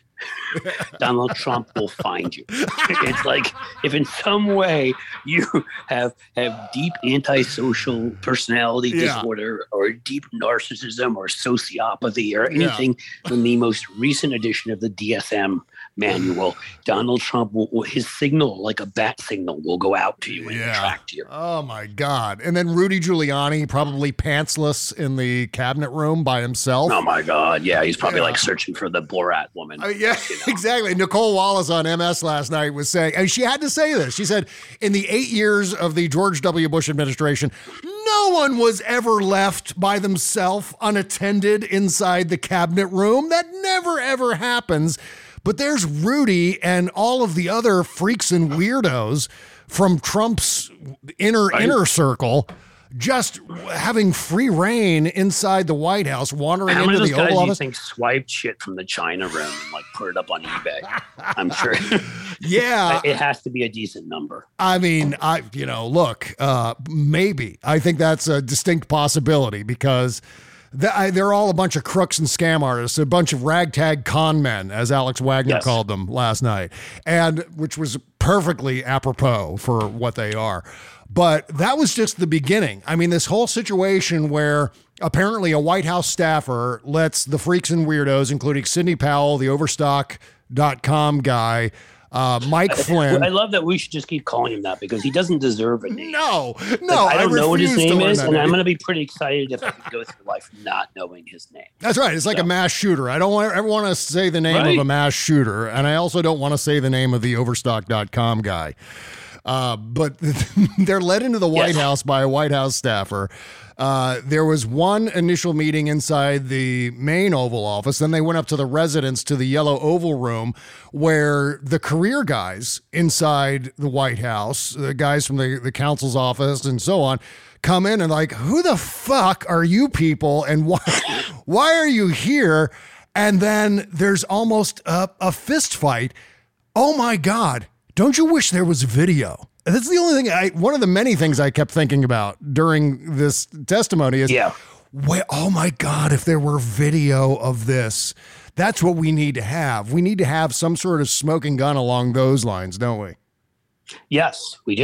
Donald Trump will find you. It's like if in some way you have have deep antisocial personality yeah. disorder or deep narcissism or sociopathy or anything yeah. in the most recent edition of the D S M manual, Donald Trump will, will his signal, like a bat signal, will go out to you and yeah. attract you. Oh my God. And then Rudy Giuliani probably pantsless in the cabinet room by himself. Oh my God. Yeah, he's probably yeah. like searching for the Borat woman. Uh, yeah, you know? Exactly. Nicole Wallace on M S last night was saying, and she had to say this, she said, in the eight years of the George W. Bush administration, no one was ever left by themselves unattended inside the cabinet room. That never, ever happens. But there's Rudy and all of the other freaks and weirdos from Trump's inner right. inner circle just having free reign inside the White House, wandering How into many the of those Oval guys Office. Do you think swiped shit from the China room and like put it up on eBay? I'm sure. Yeah. It has to be a decent number. I mean, I you know, look, uh, maybe. I think that's a distinct possibility because they're all a bunch of crooks and scam artists, a bunch of ragtag con men, as Alex Wagner yes. called them last night, and which was perfectly apropos for what they are. But that was just the beginning. I mean, this whole situation where apparently a White House staffer lets the freaks and weirdos, including Sidney Powell, the Overstock dot com guy, Uh, Mike Flynn. I love that we should just keep calling him that because he doesn't deserve a name. No, no. Like, I don't I know what his name is, and name. I'm going to be pretty excited if I can go through life not knowing his name. That's right. It's like so. a mass shooter. I don't want, ever want to say the name right. of a mass shooter, and I also don't want to say the name of the Overstock dot com guy. Uh, but they're led into the White yes. House by a White House staffer. Uh, there was one initial meeting inside the main Oval Office. Then they went up to the residence, to the Yellow Oval Room, where the career guys inside the White House, the guys from the, the counsel's office and so on, come in and like, who the fuck are you people? And why, why are you here? And then there's almost a, a fist fight. Oh my God. Don't you wish there was video? That's the only thing I, one of the many things I kept thinking about during this testimony is, yeah. Wait, oh my God, if there were video of this, that's what we need to have. We need to have some sort of smoking gun along those lines, don't we? Yes, we do.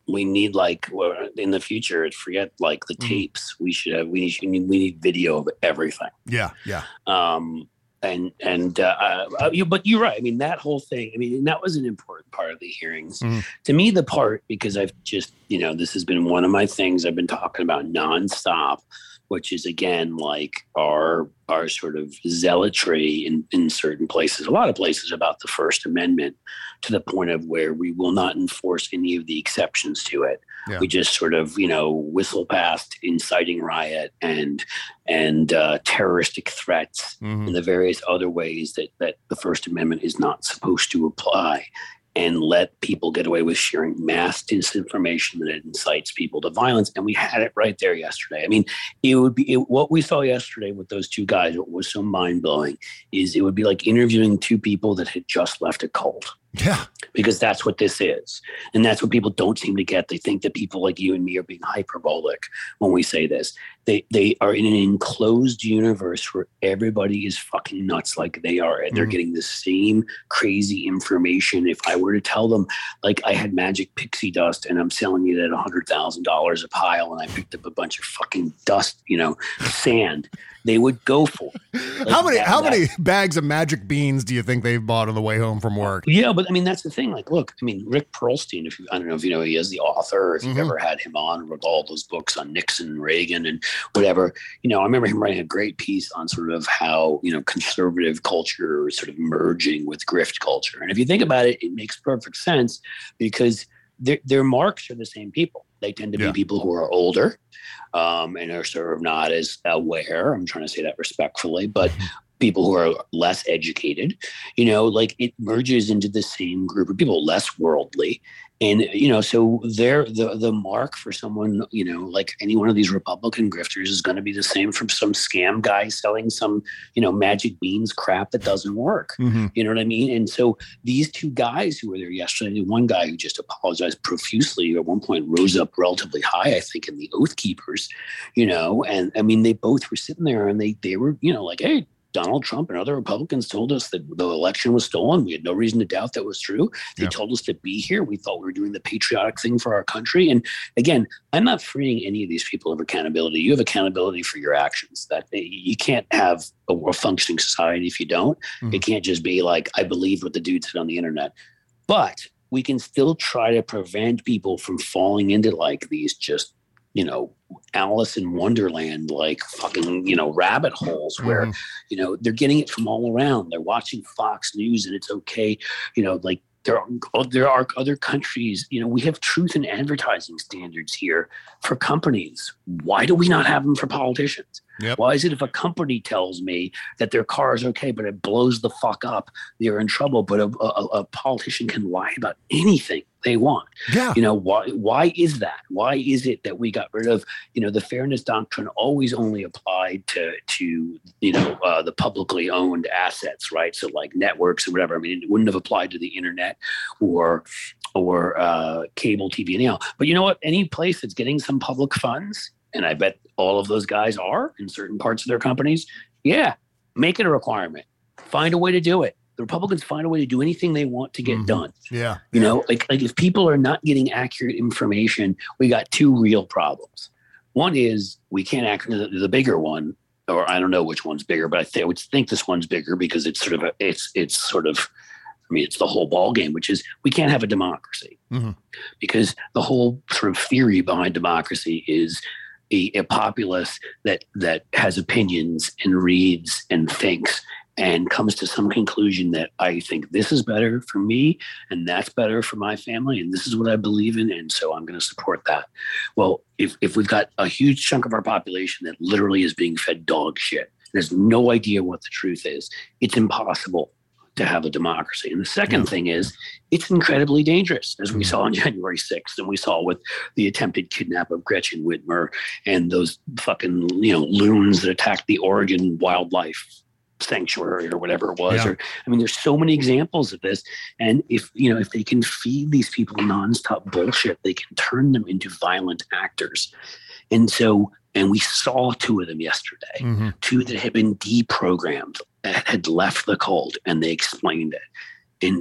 we need like well, in the future, forget like the tapes. We should have we need we need video of everything. Yeah, yeah. Um, and and uh, uh, you, but you're right. I mean, that whole thing. I mean, that was an important part of the hearings. Mm. To me, the part because I've just you know this has been one of my things I've been talking about nonstop, which is again like our our sort of zealotry in, in certain places, a lot of places about the First Amendment, to the point of where we will not enforce any of the exceptions to it. Yeah. We just sort of, you know, whistle past inciting riot and and uh, terroristic threats mm-hmm. and the various other ways that that the First Amendment is not supposed to apply, and let people get away with sharing mass disinformation that incites people to violence. And we had it right there yesterday. I mean, it would be it, what we saw yesterday with those two guys. What was so mind blowing is it would be like interviewing two people that had just left a cult. Yeah. Because that's what this is. And that's what people don't seem to get. They think that people like you and me are being hyperbolic when we say this. They they are in an enclosed universe where everybody is fucking nuts like they are. And they're mm-hmm. getting the same crazy information. If I were to tell them, like, I had magic pixie dust and I'm selling it at one hundred thousand dollars a pile and I picked up a bunch of fucking dust, you know, sand, they would go for it. Like how many that, how that, many bags of magic beans do you think they've bought on the way home from work? Yeah, but I mean, that's the thing. Like, look, I mean, Rick Perlstein, if you, I don't know if you know, he is the author, or if you've mm-hmm. ever had him on, wrote all those books on Nixon, Reagan, and whatever. You know, I remember him writing a great piece on sort of how, you know, conservative culture is sort of merging with grift culture. And if you think about it, it makes perfect sense because their, their marks are the same people. They tend to yeah. be people who are older um, and are sort of not as aware. I'm trying to say that respectfully, but people who are less educated, you know, like it merges into the same group of people, less worldly. And, you know, so they're the, the mark for someone, you know, like any one of these Republican grifters is going to be the same from some scam guy selling some, you know, magic beans crap that doesn't work. Mm-hmm. You know what I mean? And so these two guys who were there yesterday, one guy who just apologized profusely at one point rose up relatively high, I think, in the Oath Keepers, you know, and I mean, they both were sitting there and they, they were, you know, like, hey, Donald Trump and other Republicans told us that the election was stolen. We had no reason to doubt that was true. They yep. told us to be here. We thought we were doing the patriotic thing for our country. And again, I'm not freeing any of these people of accountability. You have accountability for your actions. That you can't have a, a functioning society if you don't. Mm-hmm. It can't just be like, I believe what the dude said on the internet. But we can still try to prevent people from falling into like these just, you know, Alice in Wonderland, like fucking, you know, rabbit holes where, mm-hmm. you know, they're getting it from all around. They're watching Fox News and it's okay. You know, like there are, there are other countries, you know, we have truth in advertising standards here for companies. Why do we not have them for politicians? Yep. Why is it if a company tells me that their car is okay, but it blows the fuck up, they're in trouble, but a, a, a politician can lie about anything they want? Yeah. You know, why, why is that? Why is it that we got rid of, you know, the fairness doctrine always only applied to, to, you know, uh, the publicly owned assets, right? So like networks or whatever. I mean, it wouldn't have applied to the internet or, or uh, cable T V now. But you know what? Any place that's getting some public funds, and I bet all of those guys are in certain parts of their companies, yeah, make it a requirement. Find a way to do it. The Republicans find a way to do anything they want to get mm-hmm. done. Yeah. You know, like, like if people are not getting accurate information, we got two real problems. One is we can't act the, the bigger one, or I don't know which one's bigger, but I, th- I would think this one's bigger because it's sort of a, it's it's sort of, I mean, it's the whole ball game, which is we can't have a democracy mm-hmm. because the whole sort of theory behind democracy is a, a populace that that has opinions and reads and thinks and comes to some conclusion that I think this is better for me and that's better for my family and this is what I believe in, and so I'm going to support that. Well, if if we've got a huge chunk of our population that literally is being fed dog shit and has no idea what the truth is, it's impossible to have a democracy. And the second yeah. thing is it's incredibly dangerous, as we saw on January sixth and we saw with the attempted kidnap of Gretchen Whitmer and those fucking, you know, loons that attacked the Oregon Wildlife Sanctuary or whatever it was. Yeah. Or I mean, there's so many examples of this. And if, you know, if they can feed these people nonstop bullshit, they can turn them into violent actors. And so, and we saw two of them yesterday, mm-hmm. two that had been deprogrammed, that had left the cult, and they explained it. And like,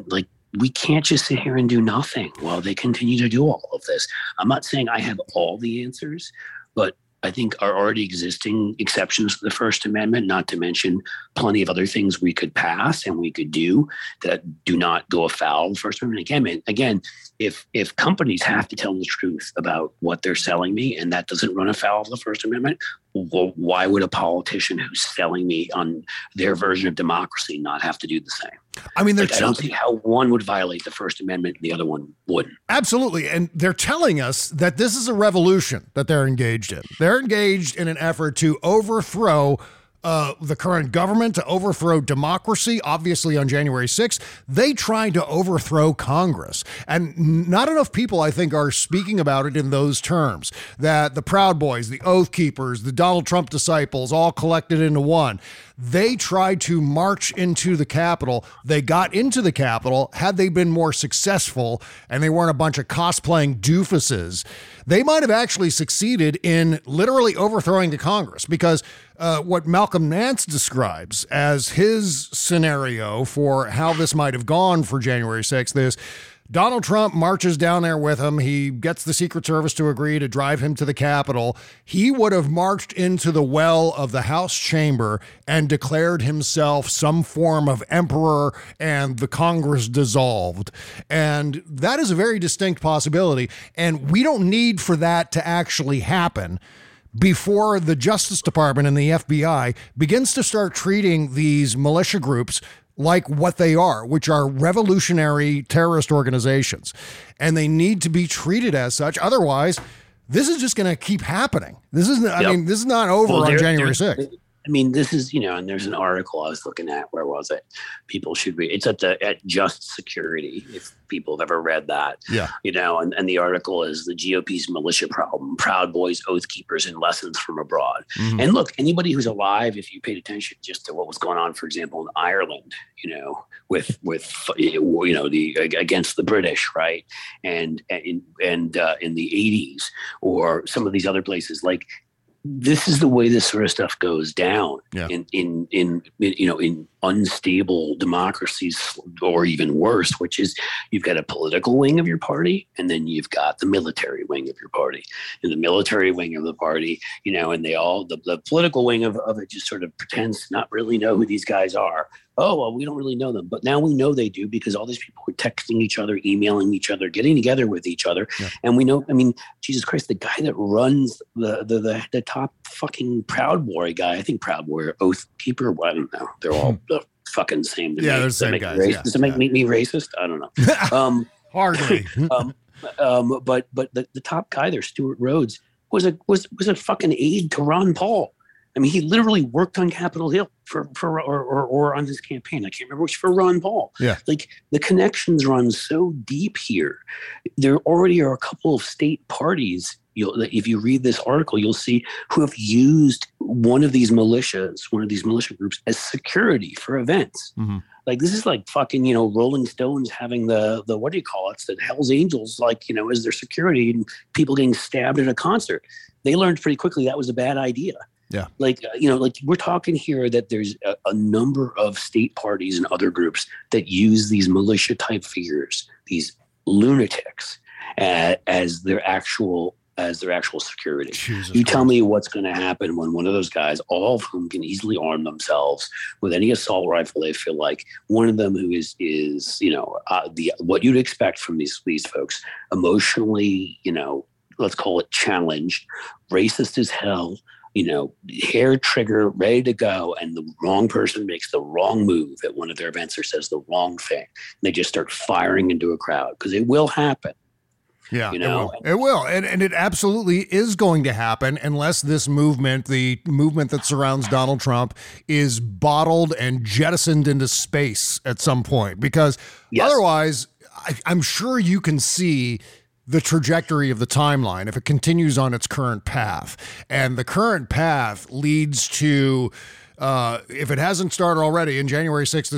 we can't just sit here and do nothing while they continue to do all of this. I'm not saying I have all the answers, but I think our already existing exceptions to the First Amendment, not to mention plenty of other things we could pass and we could do that do not go afoul of the First Amendment. Again, again, if if companies have to tell the truth about what they're selling me and that doesn't run afoul of the First Amendment, well, why would a politician who's selling me on their version of democracy not have to do the same? I mean, they're like, I don't see how one would violate the First Amendment and the other one wouldn't. Absolutely. And they're telling us that this is a revolution that they're engaged in. They're engaged in an effort to overthrow uh, the current government, to overthrow democracy. Obviously, on January sixth, they tried to overthrow Congress. And not enough people, I think, are speaking about it in those terms, that the Proud Boys, the Oath Keepers, the Donald Trump disciples, all collected into one. They tried to march into the Capitol. They got into the Capitol. Had they been more successful and they weren't a bunch of cosplaying doofuses, they might have actually succeeded in literally overthrowing the Congress, because uh, what Malcolm Nance describes as his scenario for how this might have gone for January sixth is Donald Trump marches down there with him. He gets the Secret Service to agree to drive him to the Capitol. He would have marched into the well of the House chamber and declared himself some form of emperor, and the Congress dissolved. And that is a very distinct possibility. And we don't need for that to actually happen before the Justice Department and the F B I begins to start treating these militia groups like what they are, which are revolutionary terrorist organizations. And they need to be treated as such. Otherwise, this is just going to keep happening. This is, I yep. mean, this is not over well, on January sixth. I mean, this is, you know, and there's an article I was looking at. Where was it? People should read. It's at the at Just Security, if people have ever read that. Yeah. You know, and, and the article is the G O P's militia problem, Proud Boys, Oath Keepers, and lessons from abroad. Mm-hmm. And look, anybody who's alive, if you paid attention just to what was going on, for example, in Ireland, you know, with with you know the against the British, right, and and and uh, in the eighties, or some of these other places, like. This is the way this sort of stuff goes down yeah. in, in, in, in, you know, in unstable democracies, or even worse, which is you've got a political wing of your party, and then you've got the military wing of your party. And the military wing of the party, you know, and they all, the, the political wing of, of it just sort of pretends to not really know who these guys are. Oh, well, we don't really know them. But now we know they do, because all these people were texting each other, emailing each other, getting together with each other. Yeah. And we know, I mean, Jesus Christ, the guy that runs the the the, the top fucking Proud Boy guy, I think Proud Boy or Oath Keeper, I don't know. They're all the fucking same to yeah, me. they're the same make guys. Me Yeah. Does it make yeah. me, me racist? I don't know. Um, Hardly. um, um, but but the, the top guy there, Stuart Rhodes, was a was was a fucking aide to Ron Paul. I mean, he literally worked on Capitol Hill for, for or, or, or on his campaign. I can't remember which, for Ron Paul. Yeah. Like, the connections run so deep here. There already are a couple of state parties. You'll, if you read this article, you'll see who have used one of these militias, one of these militia groups, as security for events. Mm-hmm. Like, this is like fucking, you know, Rolling Stones having the, the what do you call it? It's the Hells Angels, like, you know, as their security, and people getting stabbed at a concert. They learned pretty quickly that was a bad idea. Yeah. Like, uh, you know, like we're talking here that there's a, a number of state parties and other groups that use these militia type figures, these lunatics, uh, as their actual as their actual security. Jesus you Christ. Tell me what's going to happen when one of those guys, all of whom can easily arm themselves with any assault rifle they feel like, one of them who is is you know uh, the what you'd expect from these these folks, emotionally, you know, let's call it challenged, racist as hell, you know, hair trigger, ready to go, and the wrong person makes the wrong move at one of their events or says the wrong thing. And they just start firing into a crowd, because it will happen. Yeah, you know? it will. It will. And, and it absolutely is going to happen unless this movement, the movement that surrounds Donald Trump, is bottled and jettisoned into space at some point. Because yes. otherwise, I, I'm sure you can see the trajectory of the timeline if it continues on its current path. And the current path leads to, uh, if it hasn't started already, and January sixth is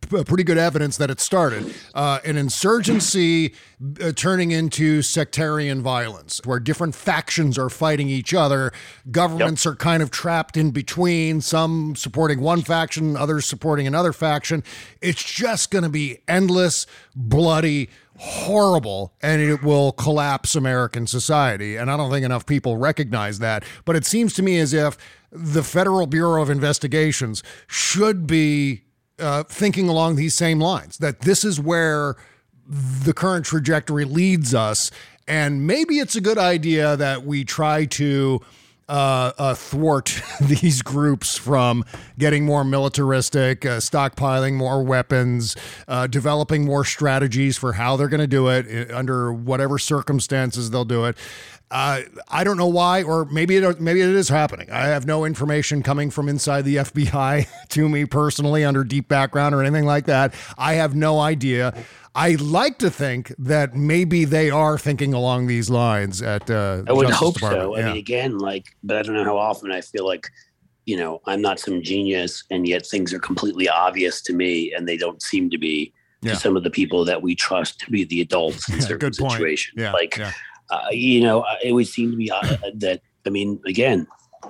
p- pretty good evidence that it started. Uh, an insurgency uh, turning into sectarian violence, where different factions are fighting each other. Governments yep. are kind of trapped in between, some supporting one faction, others supporting another faction. It's just going to be endless, bloody, horrible, and it will collapse American society. And I don't think enough people recognize that. But it seems to me as if the Federal Bureau of Investigations should be uh, thinking along these same lines, that this is where the current trajectory leads us. And maybe it's a good idea that we try to Uh, uh, thwart these groups from getting more militaristic, uh, stockpiling more weapons, uh, developing more strategies for how they're going to do it uh, under whatever circumstances they'll do it. Uh, I don't know why, or maybe it, maybe it is happening. I have no information coming from inside the F B I to me personally under deep background or anything like that. I have no idea. I like to think that maybe they are thinking along these lines at uh, I would Justice hope Department. so. I yeah. mean, again, like, but I don't know how often I feel like, you know, I'm not some genius, and yet things are completely obvious to me, and they don't seem to be yeah. to some of the people that we trust to be the adults in yeah, certain good point. situations. Yeah, like, yeah. Uh, you know, it would seem to be uh, that, I mean, again,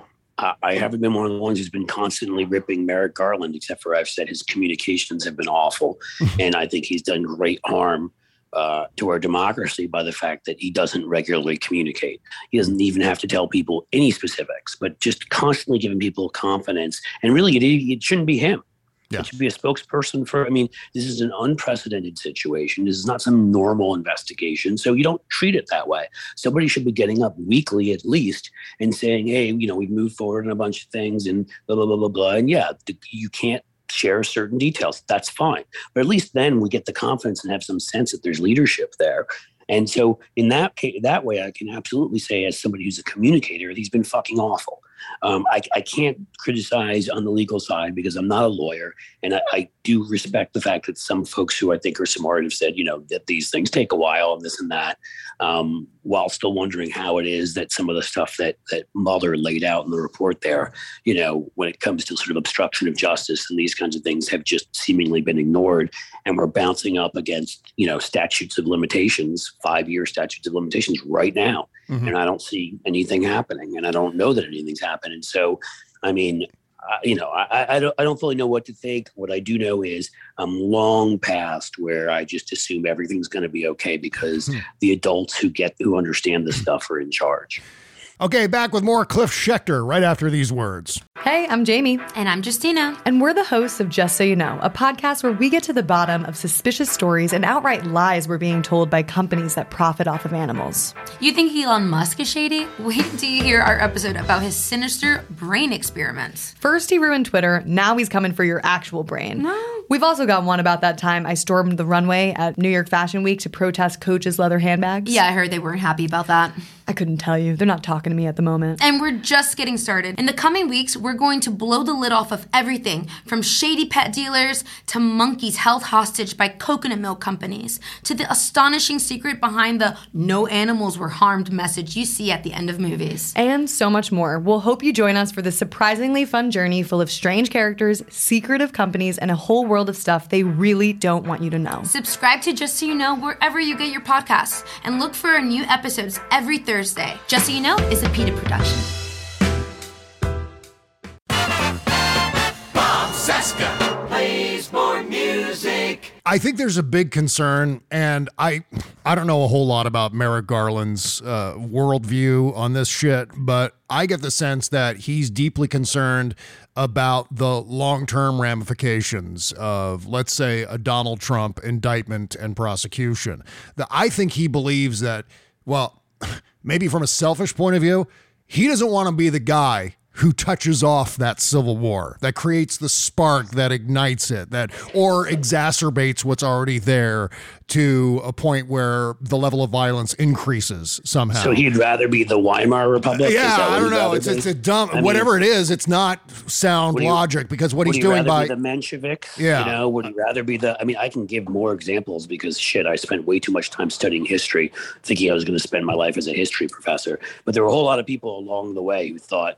I, I haven't been one of the ones who's been constantly ripping Merrick Garland, except for I've said his communications have been awful. And I think he's done great harm uh, to our democracy by the fact that he doesn't regularly communicate. He doesn't even have to tell people any specifics, but just constantly giving people confidence. And really, it, it shouldn't be him. Yeah. It should be a spokesperson for, I mean, this is an unprecedented situation. This is not some normal investigation. So you don't treat it that way. Somebody should be getting up weekly at least and saying, hey, you know, we've moved forward on a bunch of things and blah, blah, blah, blah, blah. And yeah, you can't share certain details. That's fine. But at least then we get the confidence and have some sense that there's leadership there. And so in that case, that way, I can absolutely say, as somebody who's a communicator, he's been fucking awful. Um, I, I can't criticize on the legal side because I'm not a lawyer. And I, I do respect the fact that some folks who I think are smart have said, you know, that these things take a while and this and that, um, while still wondering how it is that some of the stuff that that Mueller laid out in the report there, you know, when it comes to sort of obstruction of justice and these kinds of things have just seemingly been ignored. And we're bouncing up against, you know, statutes of limitations, five-year statutes of limitations right now. Mm-hmm. And I don't see anything happening, and I don't know that anything's happening. So, I mean, I, you know, I, I don't, I don't fully know what to think. What I do know is I'm long past where I just assume everything's going to be okay because mm-hmm. the adults who get, who understand this stuff are in charge. Okay, back with more Cliff Schechter right after these words. Hey, I'm Jamie. And I'm Justina. And we're the hosts of Just So You Know, a podcast where we get to the bottom of suspicious stories and outright lies we're being told by companies that profit off of animals. You think Elon Musk is shady? Wait until you hear our episode about his sinister brain experiments. First he ruined Twitter, now he's coming for your actual brain. No. We've also got one about that time I stormed the runway at New York Fashion Week to protest Coach's leather handbags. Yeah, I heard they weren't happy about that. I couldn't tell you. They're not talking to me at the moment. And we're just getting started. In the coming weeks, we're going to blow the lid off of everything from shady pet dealers to monkeys held hostage by coconut milk companies to the astonishing secret behind the no animals were harmed message you see at the end of movies. And so much more. We'll hope you join us for this surprisingly fun journey full of strange characters, secretive companies, and a whole world of stuff they really don't want you to know. Subscribe to Just So You Know wherever you get your podcasts and look for our new episodes every Thursday. Thursday. Just So You Know is a PETA production. Bob Cesca plays more music. I think there's a big concern, and I I don't know a whole lot about Merrick Garland's uh, worldview on this shit, but I get the sense that he's deeply concerned about the long-term ramifications of, let's say, a Donald Trump indictment and prosecution. The, I think he believes that, well, maybe from a selfish point of view, he doesn't want to be the guy who touches off that civil war, that creates the spark that ignites it, that or exacerbates what's already there to a point where the level of violence increases somehow. So he'd rather be the Weimar Republic? Uh, yeah, I don't know. It's it's a dumb, I whatever mean, it is, it's not sound you, logic because what he's doing by. Would he rather be the Mensheviks? Yeah. You know, would he rather be the, I mean, I can give more examples because shit, I spent way too much time studying history thinking I was going to spend my life as a history professor. But there were a whole lot of people along the way who thought, you know,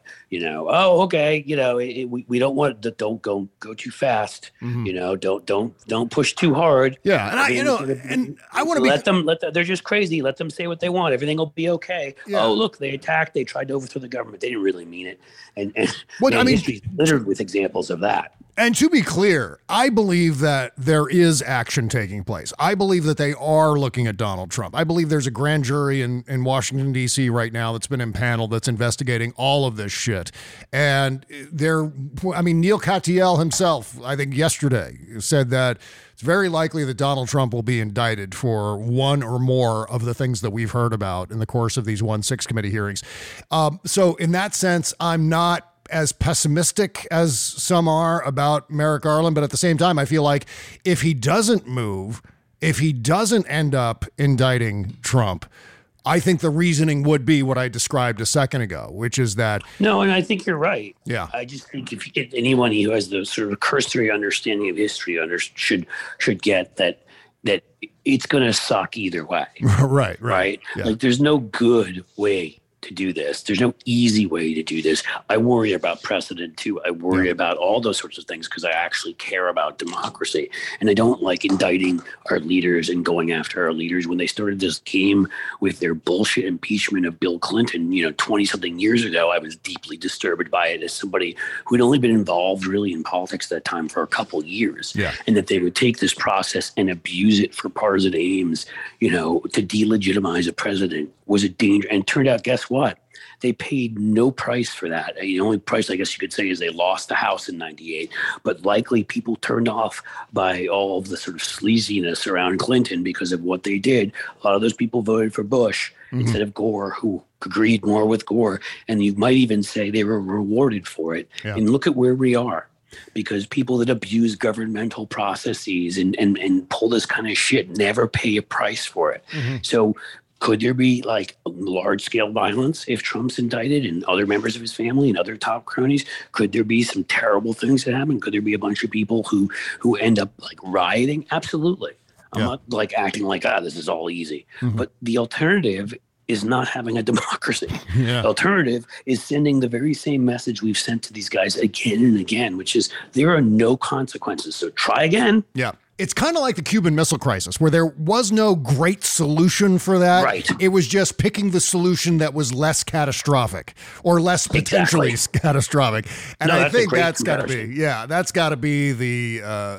know, oh, okay, you know, it, it, we, we don't want to, don't go go too fast, mm-hmm. you know, don't don't don't push too hard. Yeah, and I, I mean, you know, and I want to let be, them let them, they're just crazy. Let them say what they want. Everything will be okay. Yeah. Oh, look, they attacked. They tried to overthrow the government. They didn't really mean it. And, and what man, I mean, history's littered with examples of that. And to be clear, I believe that there is action taking place. I believe that they are looking at Donald Trump. I believe there's a grand jury in, in Washington, D C right now that's been impaneled that's investigating all of this shit. And they're, I mean, Neil Katyal himself, I think yesterday, said that it's very likely that Donald Trump will be indicted for one or more of the things that we've heard about in the course of these one six committee hearings. Um, so in that sense, I'm not as pessimistic as some are about Merrick Garland, but at the same time, I feel like if he doesn't move, if he doesn't end up indicting Trump, I think the reasoning would be what I described a second ago, which is that... No, and I think you're right. Yeah. I just think if, if anyone who has the sort of cursory understanding of history under, should should get that that it's going to suck either way. right, right. Right? Yeah. Like there's no good way to do this. There's no easy way to do this. I worry about precedent too. I worry yeah. about all those sorts of things because I actually care about democracy. And I don't like indicting our leaders and going after our leaders. When they started this game with their bullshit impeachment of Bill Clinton, you know, twenty something years ago, I was deeply disturbed by it as somebody who had only been involved really in politics at that time for a couple years. Yeah. And that they would take this process and abuse it for partisan aims, you know, to delegitimize a president was a danger. And it turned out, guess what? They paid no price for that. The only price, I guess you could say, is they lost the House in ninety-eight. But likely people turned off by all of the sort of sleaziness around Clinton because of what they did. A lot of those people voted for Bush mm-hmm. instead of Gore, who agreed more with Gore. And you might even say they were rewarded for it. Yeah. And look at where we are. Because people that abuse governmental processes and, and, and pull this kind of shit never pay a price for it. Mm-hmm. So could there be like large scale violence if Trump's indicted and other members of his family and other top cronies? Could there be some terrible things that happen? Could there be a bunch of people who who end up like rioting? Absolutely. I'm yeah. not like acting like, ah, this is all easy. Mm-hmm. But the alternative is not having a democracy. Yeah. The alternative is sending the very same message we've sent to these guys again and again, which is there are no consequences. So try again. Yeah. It's kind of like the Cuban Missile Crisis, where there was no great solution for that. Right. It was just picking the solution that was less catastrophic or less potentially exactly. catastrophic. And no, I think that's got to be, yeah, that's got to be the uh,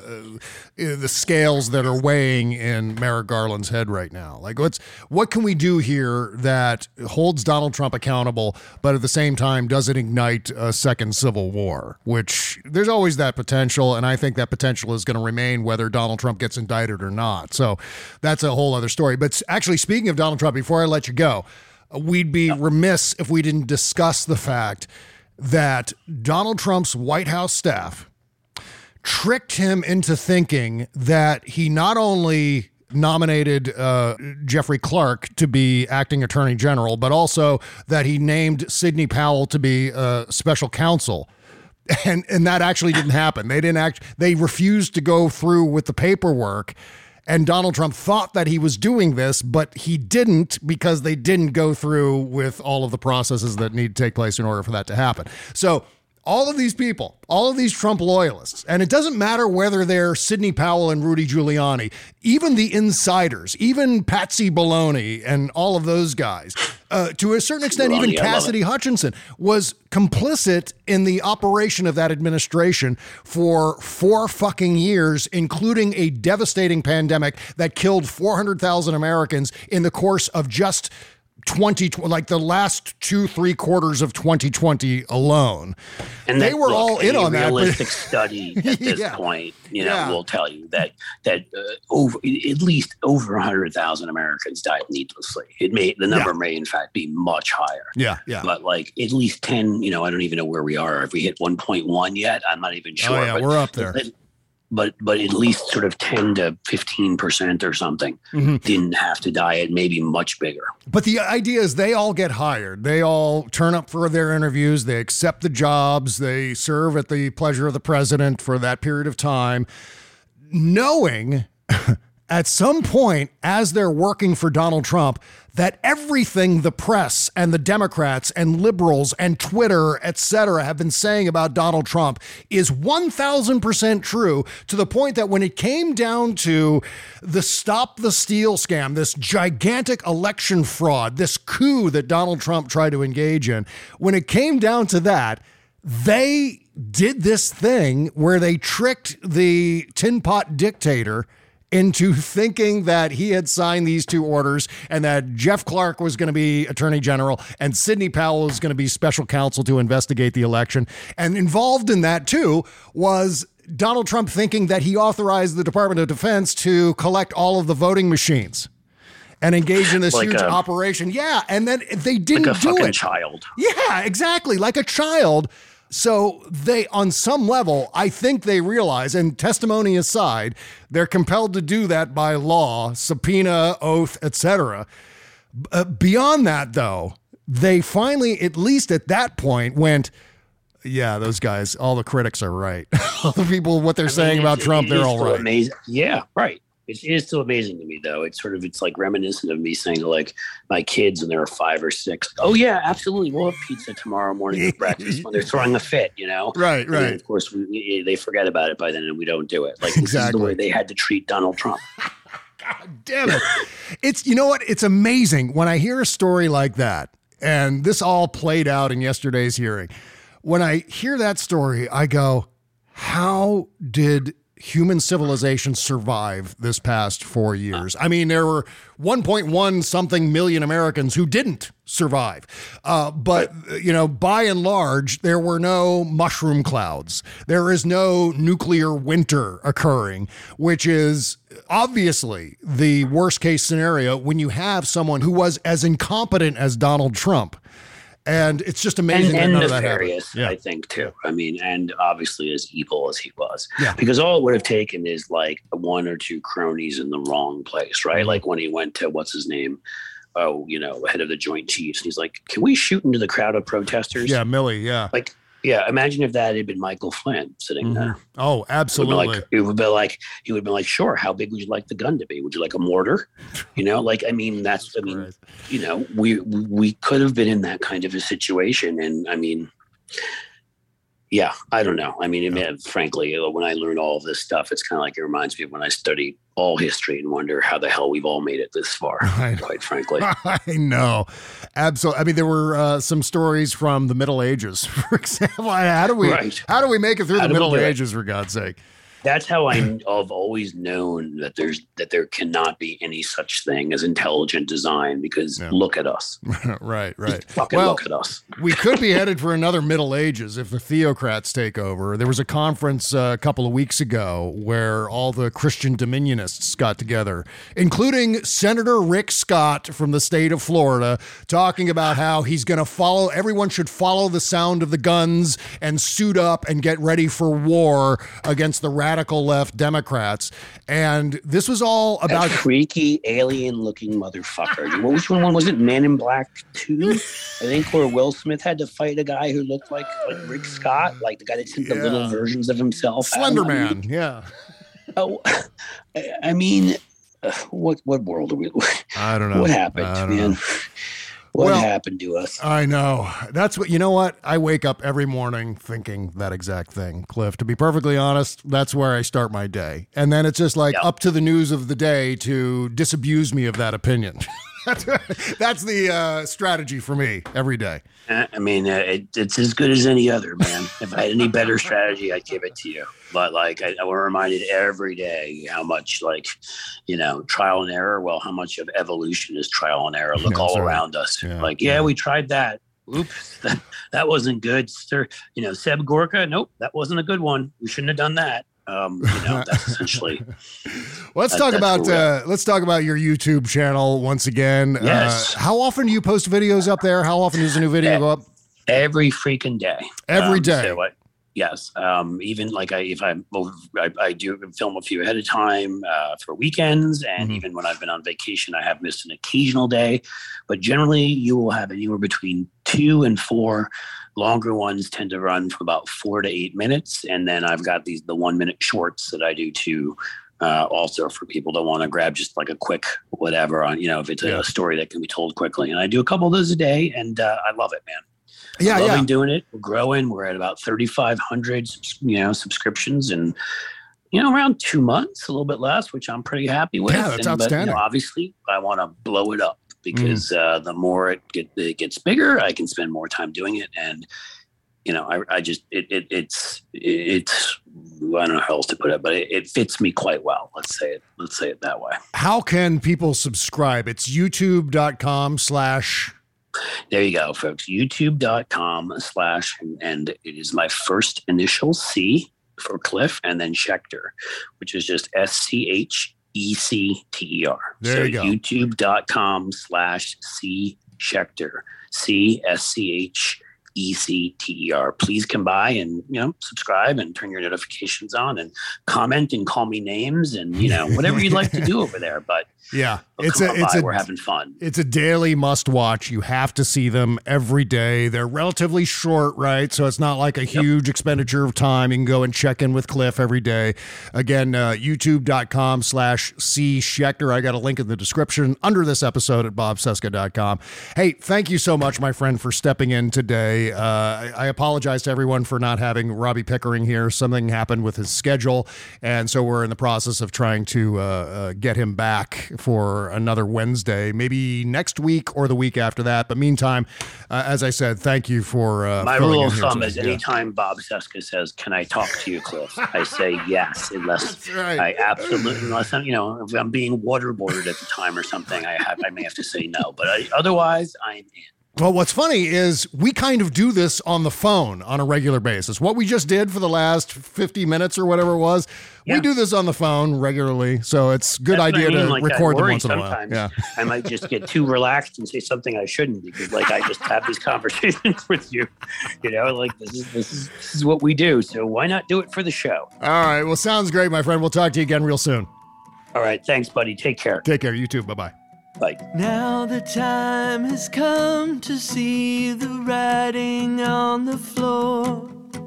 the scales that are weighing in Merrick Garland's head right now. Like, what's what can we do here that holds Donald Trump accountable, but at the same time doesn't ignite a second civil war? Which there's always that potential, and I think that potential is going to remain whether Donald Trump gets indicted or not. So that's a whole other story. But actually, speaking of Donald Trump, before I let you go, we'd be remiss if we didn't discuss the fact that Donald Trump's White House staff tricked him into thinking that he not only nominated uh, Jeffrey Clark to be acting attorney general, but also that he named Sidney Powell to be uh, special counsel. And and that actually didn't happen. They didn't act. They refused to go through with the paperwork. And Donald Trump thought that he was doing this, but he didn't because they didn't go through with all of the processes that need to take place in order for that to happen. So all of these people, all of these Trump loyalists, and it doesn't matter whether they're Sidney Powell and Rudy Giuliani, even the insiders, even Patsy Baloney and all of those guys, uh, to a certain extent, even Cassidy Hutchinson was complicit in the operation of that administration for four fucking years, including a devastating pandemic that killed four hundred thousand Americans in the course of just twenty, like the last two, three quarters of twenty twenty alone. And they that, were look, all in on that. A realistic study at this yeah. point, you know, yeah. will tell you that that uh, over at least over a hundred thousand Americans died needlessly. It may the number yeah. may in fact be much higher. Yeah, yeah. But like at least ten. You know, I don't even know where we are. Have we hit one point one yet? I'm not even sure. Oh yeah, but we're up there. It, But but at least sort of ten to fifteen percent or something mm-hmm. didn't have to die. It may be much bigger. But the idea is they all get hired. They all turn up for their interviews. They accept the jobs. They serve at the pleasure of the president for that period of time, knowing at some point, as they're working for Donald Trump, that everything the press and the Democrats and liberals and Twitter, et cetera, have been saying about Donald Trump is one thousand percent true, to the point that when it came down to the Stop the Steal scam, this gigantic election fraud, this coup that Donald Trump tried to engage in, when it came down to that, they did this thing where they tricked the tin pot dictator into thinking that he had signed these two orders and that Jeff Clark was going to be attorney general and Sidney Powell was going to be special counsel to investigate the election. And involved in that, too, was Donald Trump thinking that he authorized the Department of Defense to collect all of the voting machines and engage in this like huge a, operation. Yeah. And then they didn't like a do fucking it. child. Yeah, exactly. Like a child. So they, on some level, I think they realize, and testimony aside, they're compelled to do that by law, subpoena, oath, et cetera. Uh, beyond that, though, they finally, at least at that point, went, yeah, those guys, all the critics are right. All the people, what they're I saying mean, about Trump, they're all right. Amazing. Yeah, right. It is still amazing to me, though. It's sort of, it's like reminiscent of me saying to like my kids when they were five or six, oh, yeah, absolutely. We'll have pizza tomorrow morning for breakfast when they're throwing a fit, you know? Right, right. And of course, we, they forget about it by then and we don't do it. Like, this exactly. is the way they had to treat Donald Trump. God damn it. It's, you know what? It's amazing when I hear a story like that, and this all played out in yesterday's hearing. When I hear that story, I go, how did human civilization survive this past four years? I mean, there were one point one something million Americans who didn't survive. Uh, but, you know, by and large, there were no mushroom clouds. There is no nuclear winter occurring, which is obviously the worst case scenario when you have someone who was as incompetent as Donald Trump. And it's just amazing and, that and none nefarious, of that happened. Yeah. I think, too. I mean, and obviously as evil as he was. Yeah. Because all it would have taken is like one or two cronies in the wrong place, right? Mm-hmm. Like when he went to, what's his name? Oh, you know, head of the Joint Chiefs. And he's like, can we shoot into the crowd of protesters? Yeah, Milley, yeah. Like, yeah, imagine if that had been Michael Flynn sitting mm-hmm. there. Oh, absolutely. It would, like, it would be like, he would have been like, sure, how big would you like the gun to be? Would you like a mortar? You know, like, I mean, that's, I mean, you know, we we could have been in that kind of a situation. And I mean, yeah, I don't know. I mean, it may, frankly, when I learn all of this stuff, it's kind of like it reminds me of when I studied all history and wonder how the hell we've all made it this far, quite frankly. I know. Absolutely. I mean, there were uh, some stories from the Middle Ages, for example. How do we, right. how do we make it through how the Middle Ages, it? for God's sake? That's how I, I've always known that there's that there cannot be any such thing as intelligent design, because yeah. look at us. Right, right. Just fucking well, look at us. We could be headed for another Middle Ages if the theocrats take over. There was a conference uh, a couple of weeks ago where all the Christian Dominionists got together, including Senator Rick Scott from the state of Florida, talking about how he's going to follow, everyone should follow the sound of the guns and suit up and get ready for war against the radical left Democrats. And this was all about that freaky alien-looking motherfucker. Which one was it? Man in Black two, I think, where Will Smith had to fight a guy who looked like, like Rick Scott, like the guy that sent the yeah. little versions of himself. Slender out. Man, I mean, yeah. Oh, I mean, uh, what what world are we? I don't know. What happened, man? Know. What well, happened to us? I know. That's what, you know what? I wake up every morning thinking that exact thing, Cliff. To be perfectly honest, that's where I start my day. And then it's just like yep. up to the news of the day to disabuse me of that opinion. that's, that's the uh, strategy for me every day. I mean, uh, it, it's as good as any other, man. If I had any better strategy, I'd give it to you. But like, I, I we're reminded every day how much, like, you know, trial and error. Well, how much of evolution is trial and error? Look yeah, all sorry. around us. Yeah, like, yeah, yeah, we tried that. Oops, that, that wasn't good. Sir, you know, Seb Gorka. Nope, that wasn't a good one. We shouldn't have done that. Um, you know, that's essentially. let's that, talk about uh, let's talk about your YouTube channel once again. Yes. Uh, how often do you post videos up there? How often does a new video go up? Every freaking day. Every um, day. So I, yes. Um, even like I, if I'm, I, I do film a few ahead of time uh, for weekends, and mm-hmm. even when I've been on vacation, I have missed an occasional day. But generally, you will have anywhere between two and four. Longer ones tend to run for about four to eight minutes. And then I've got these, the one minute shorts that I do to Uh, also for people that want to grab just like a quick whatever on, you know, if it's a, Yeah. a story that can be told quickly. And I do a couple of those a day, and uh, I love it, man. Yeah, I'm loving yeah. doing it. We're growing. We're at about thirty-five hundred, you know, subscriptions, and you know, around two months, a little bit less, which I'm pretty happy with. Yeah, that's and, but, outstanding. you know, obviously, I want to blow it up because mm. uh, the more it, get, it gets bigger, I can spend more time doing it. And you know, I, I just it, it it's it's I don't know how else to put it, but it, it fits me quite well. Let's say it. Let's say it that way. How can people subscribe? It's youtube.com slash. There you go, folks. YouTube.com slash, and it is my first initial C for Cliff, and then Schechter, which is just S C H E C T E R. There so you go. YouTube.com slash C Schechter. C S C H E C T E R. Please come by and, you know, subscribe and turn your notifications on and comment and call me names and, you know, whatever you'd like to do over there. But yeah, but it's come a, on it's by. a, We're having fun. It's a daily must watch. You have to see them every day. They're relatively short, right? So it's not like a yep. huge expenditure of time. You can go and check in with Cliff every day. Again, uh, youtube.com slash C Schechter. I got a link in the description under this episode at bob cesca dot com. Hey, thank you so much, my friend, for stepping in today. Uh, I, I apologize to everyone for not having Robbie Pickering here. Something happened with his schedule, and so we're in the process of trying to uh, uh, get him back for another Wednesday, maybe next week or the week after that. But meantime, uh, as I said, thank you for uh, my filling rule in of here thumb today. is Yeah. anytime Bob Cesca says, "Can I talk to you, Cliff?" I say yes, unless That's right. I absolutely, unless I'm, you know, if I'm being waterboarded at the time or something, I have, I may have to say no. But I, otherwise, I'm in. Well, what's funny is we kind of do this on the phone on a regular basis. What we just did for the last fifty minutes or whatever it was, Yeah. we do this on the phone regularly. So it's a good That's what idea I mean. to Like, record I them worry once in a while. sometimes Yeah. I might just get too relaxed and say something I shouldn't because, like, I just have these conversations with you. You know, like this is this is this is what we do. So why not do it for the show? All right. Well, sounds great, my friend. We'll talk to you again real soon. All right. Thanks, buddy. Take care. Take care. You too. Bye-bye. Bye. Now the time has come to see the writing on the floor.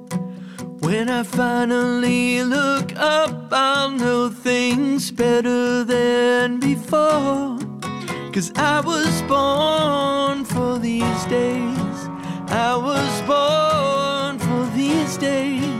When I finally look up, I'll know things better than before. 'Cause I was born for these days. I was born for these days.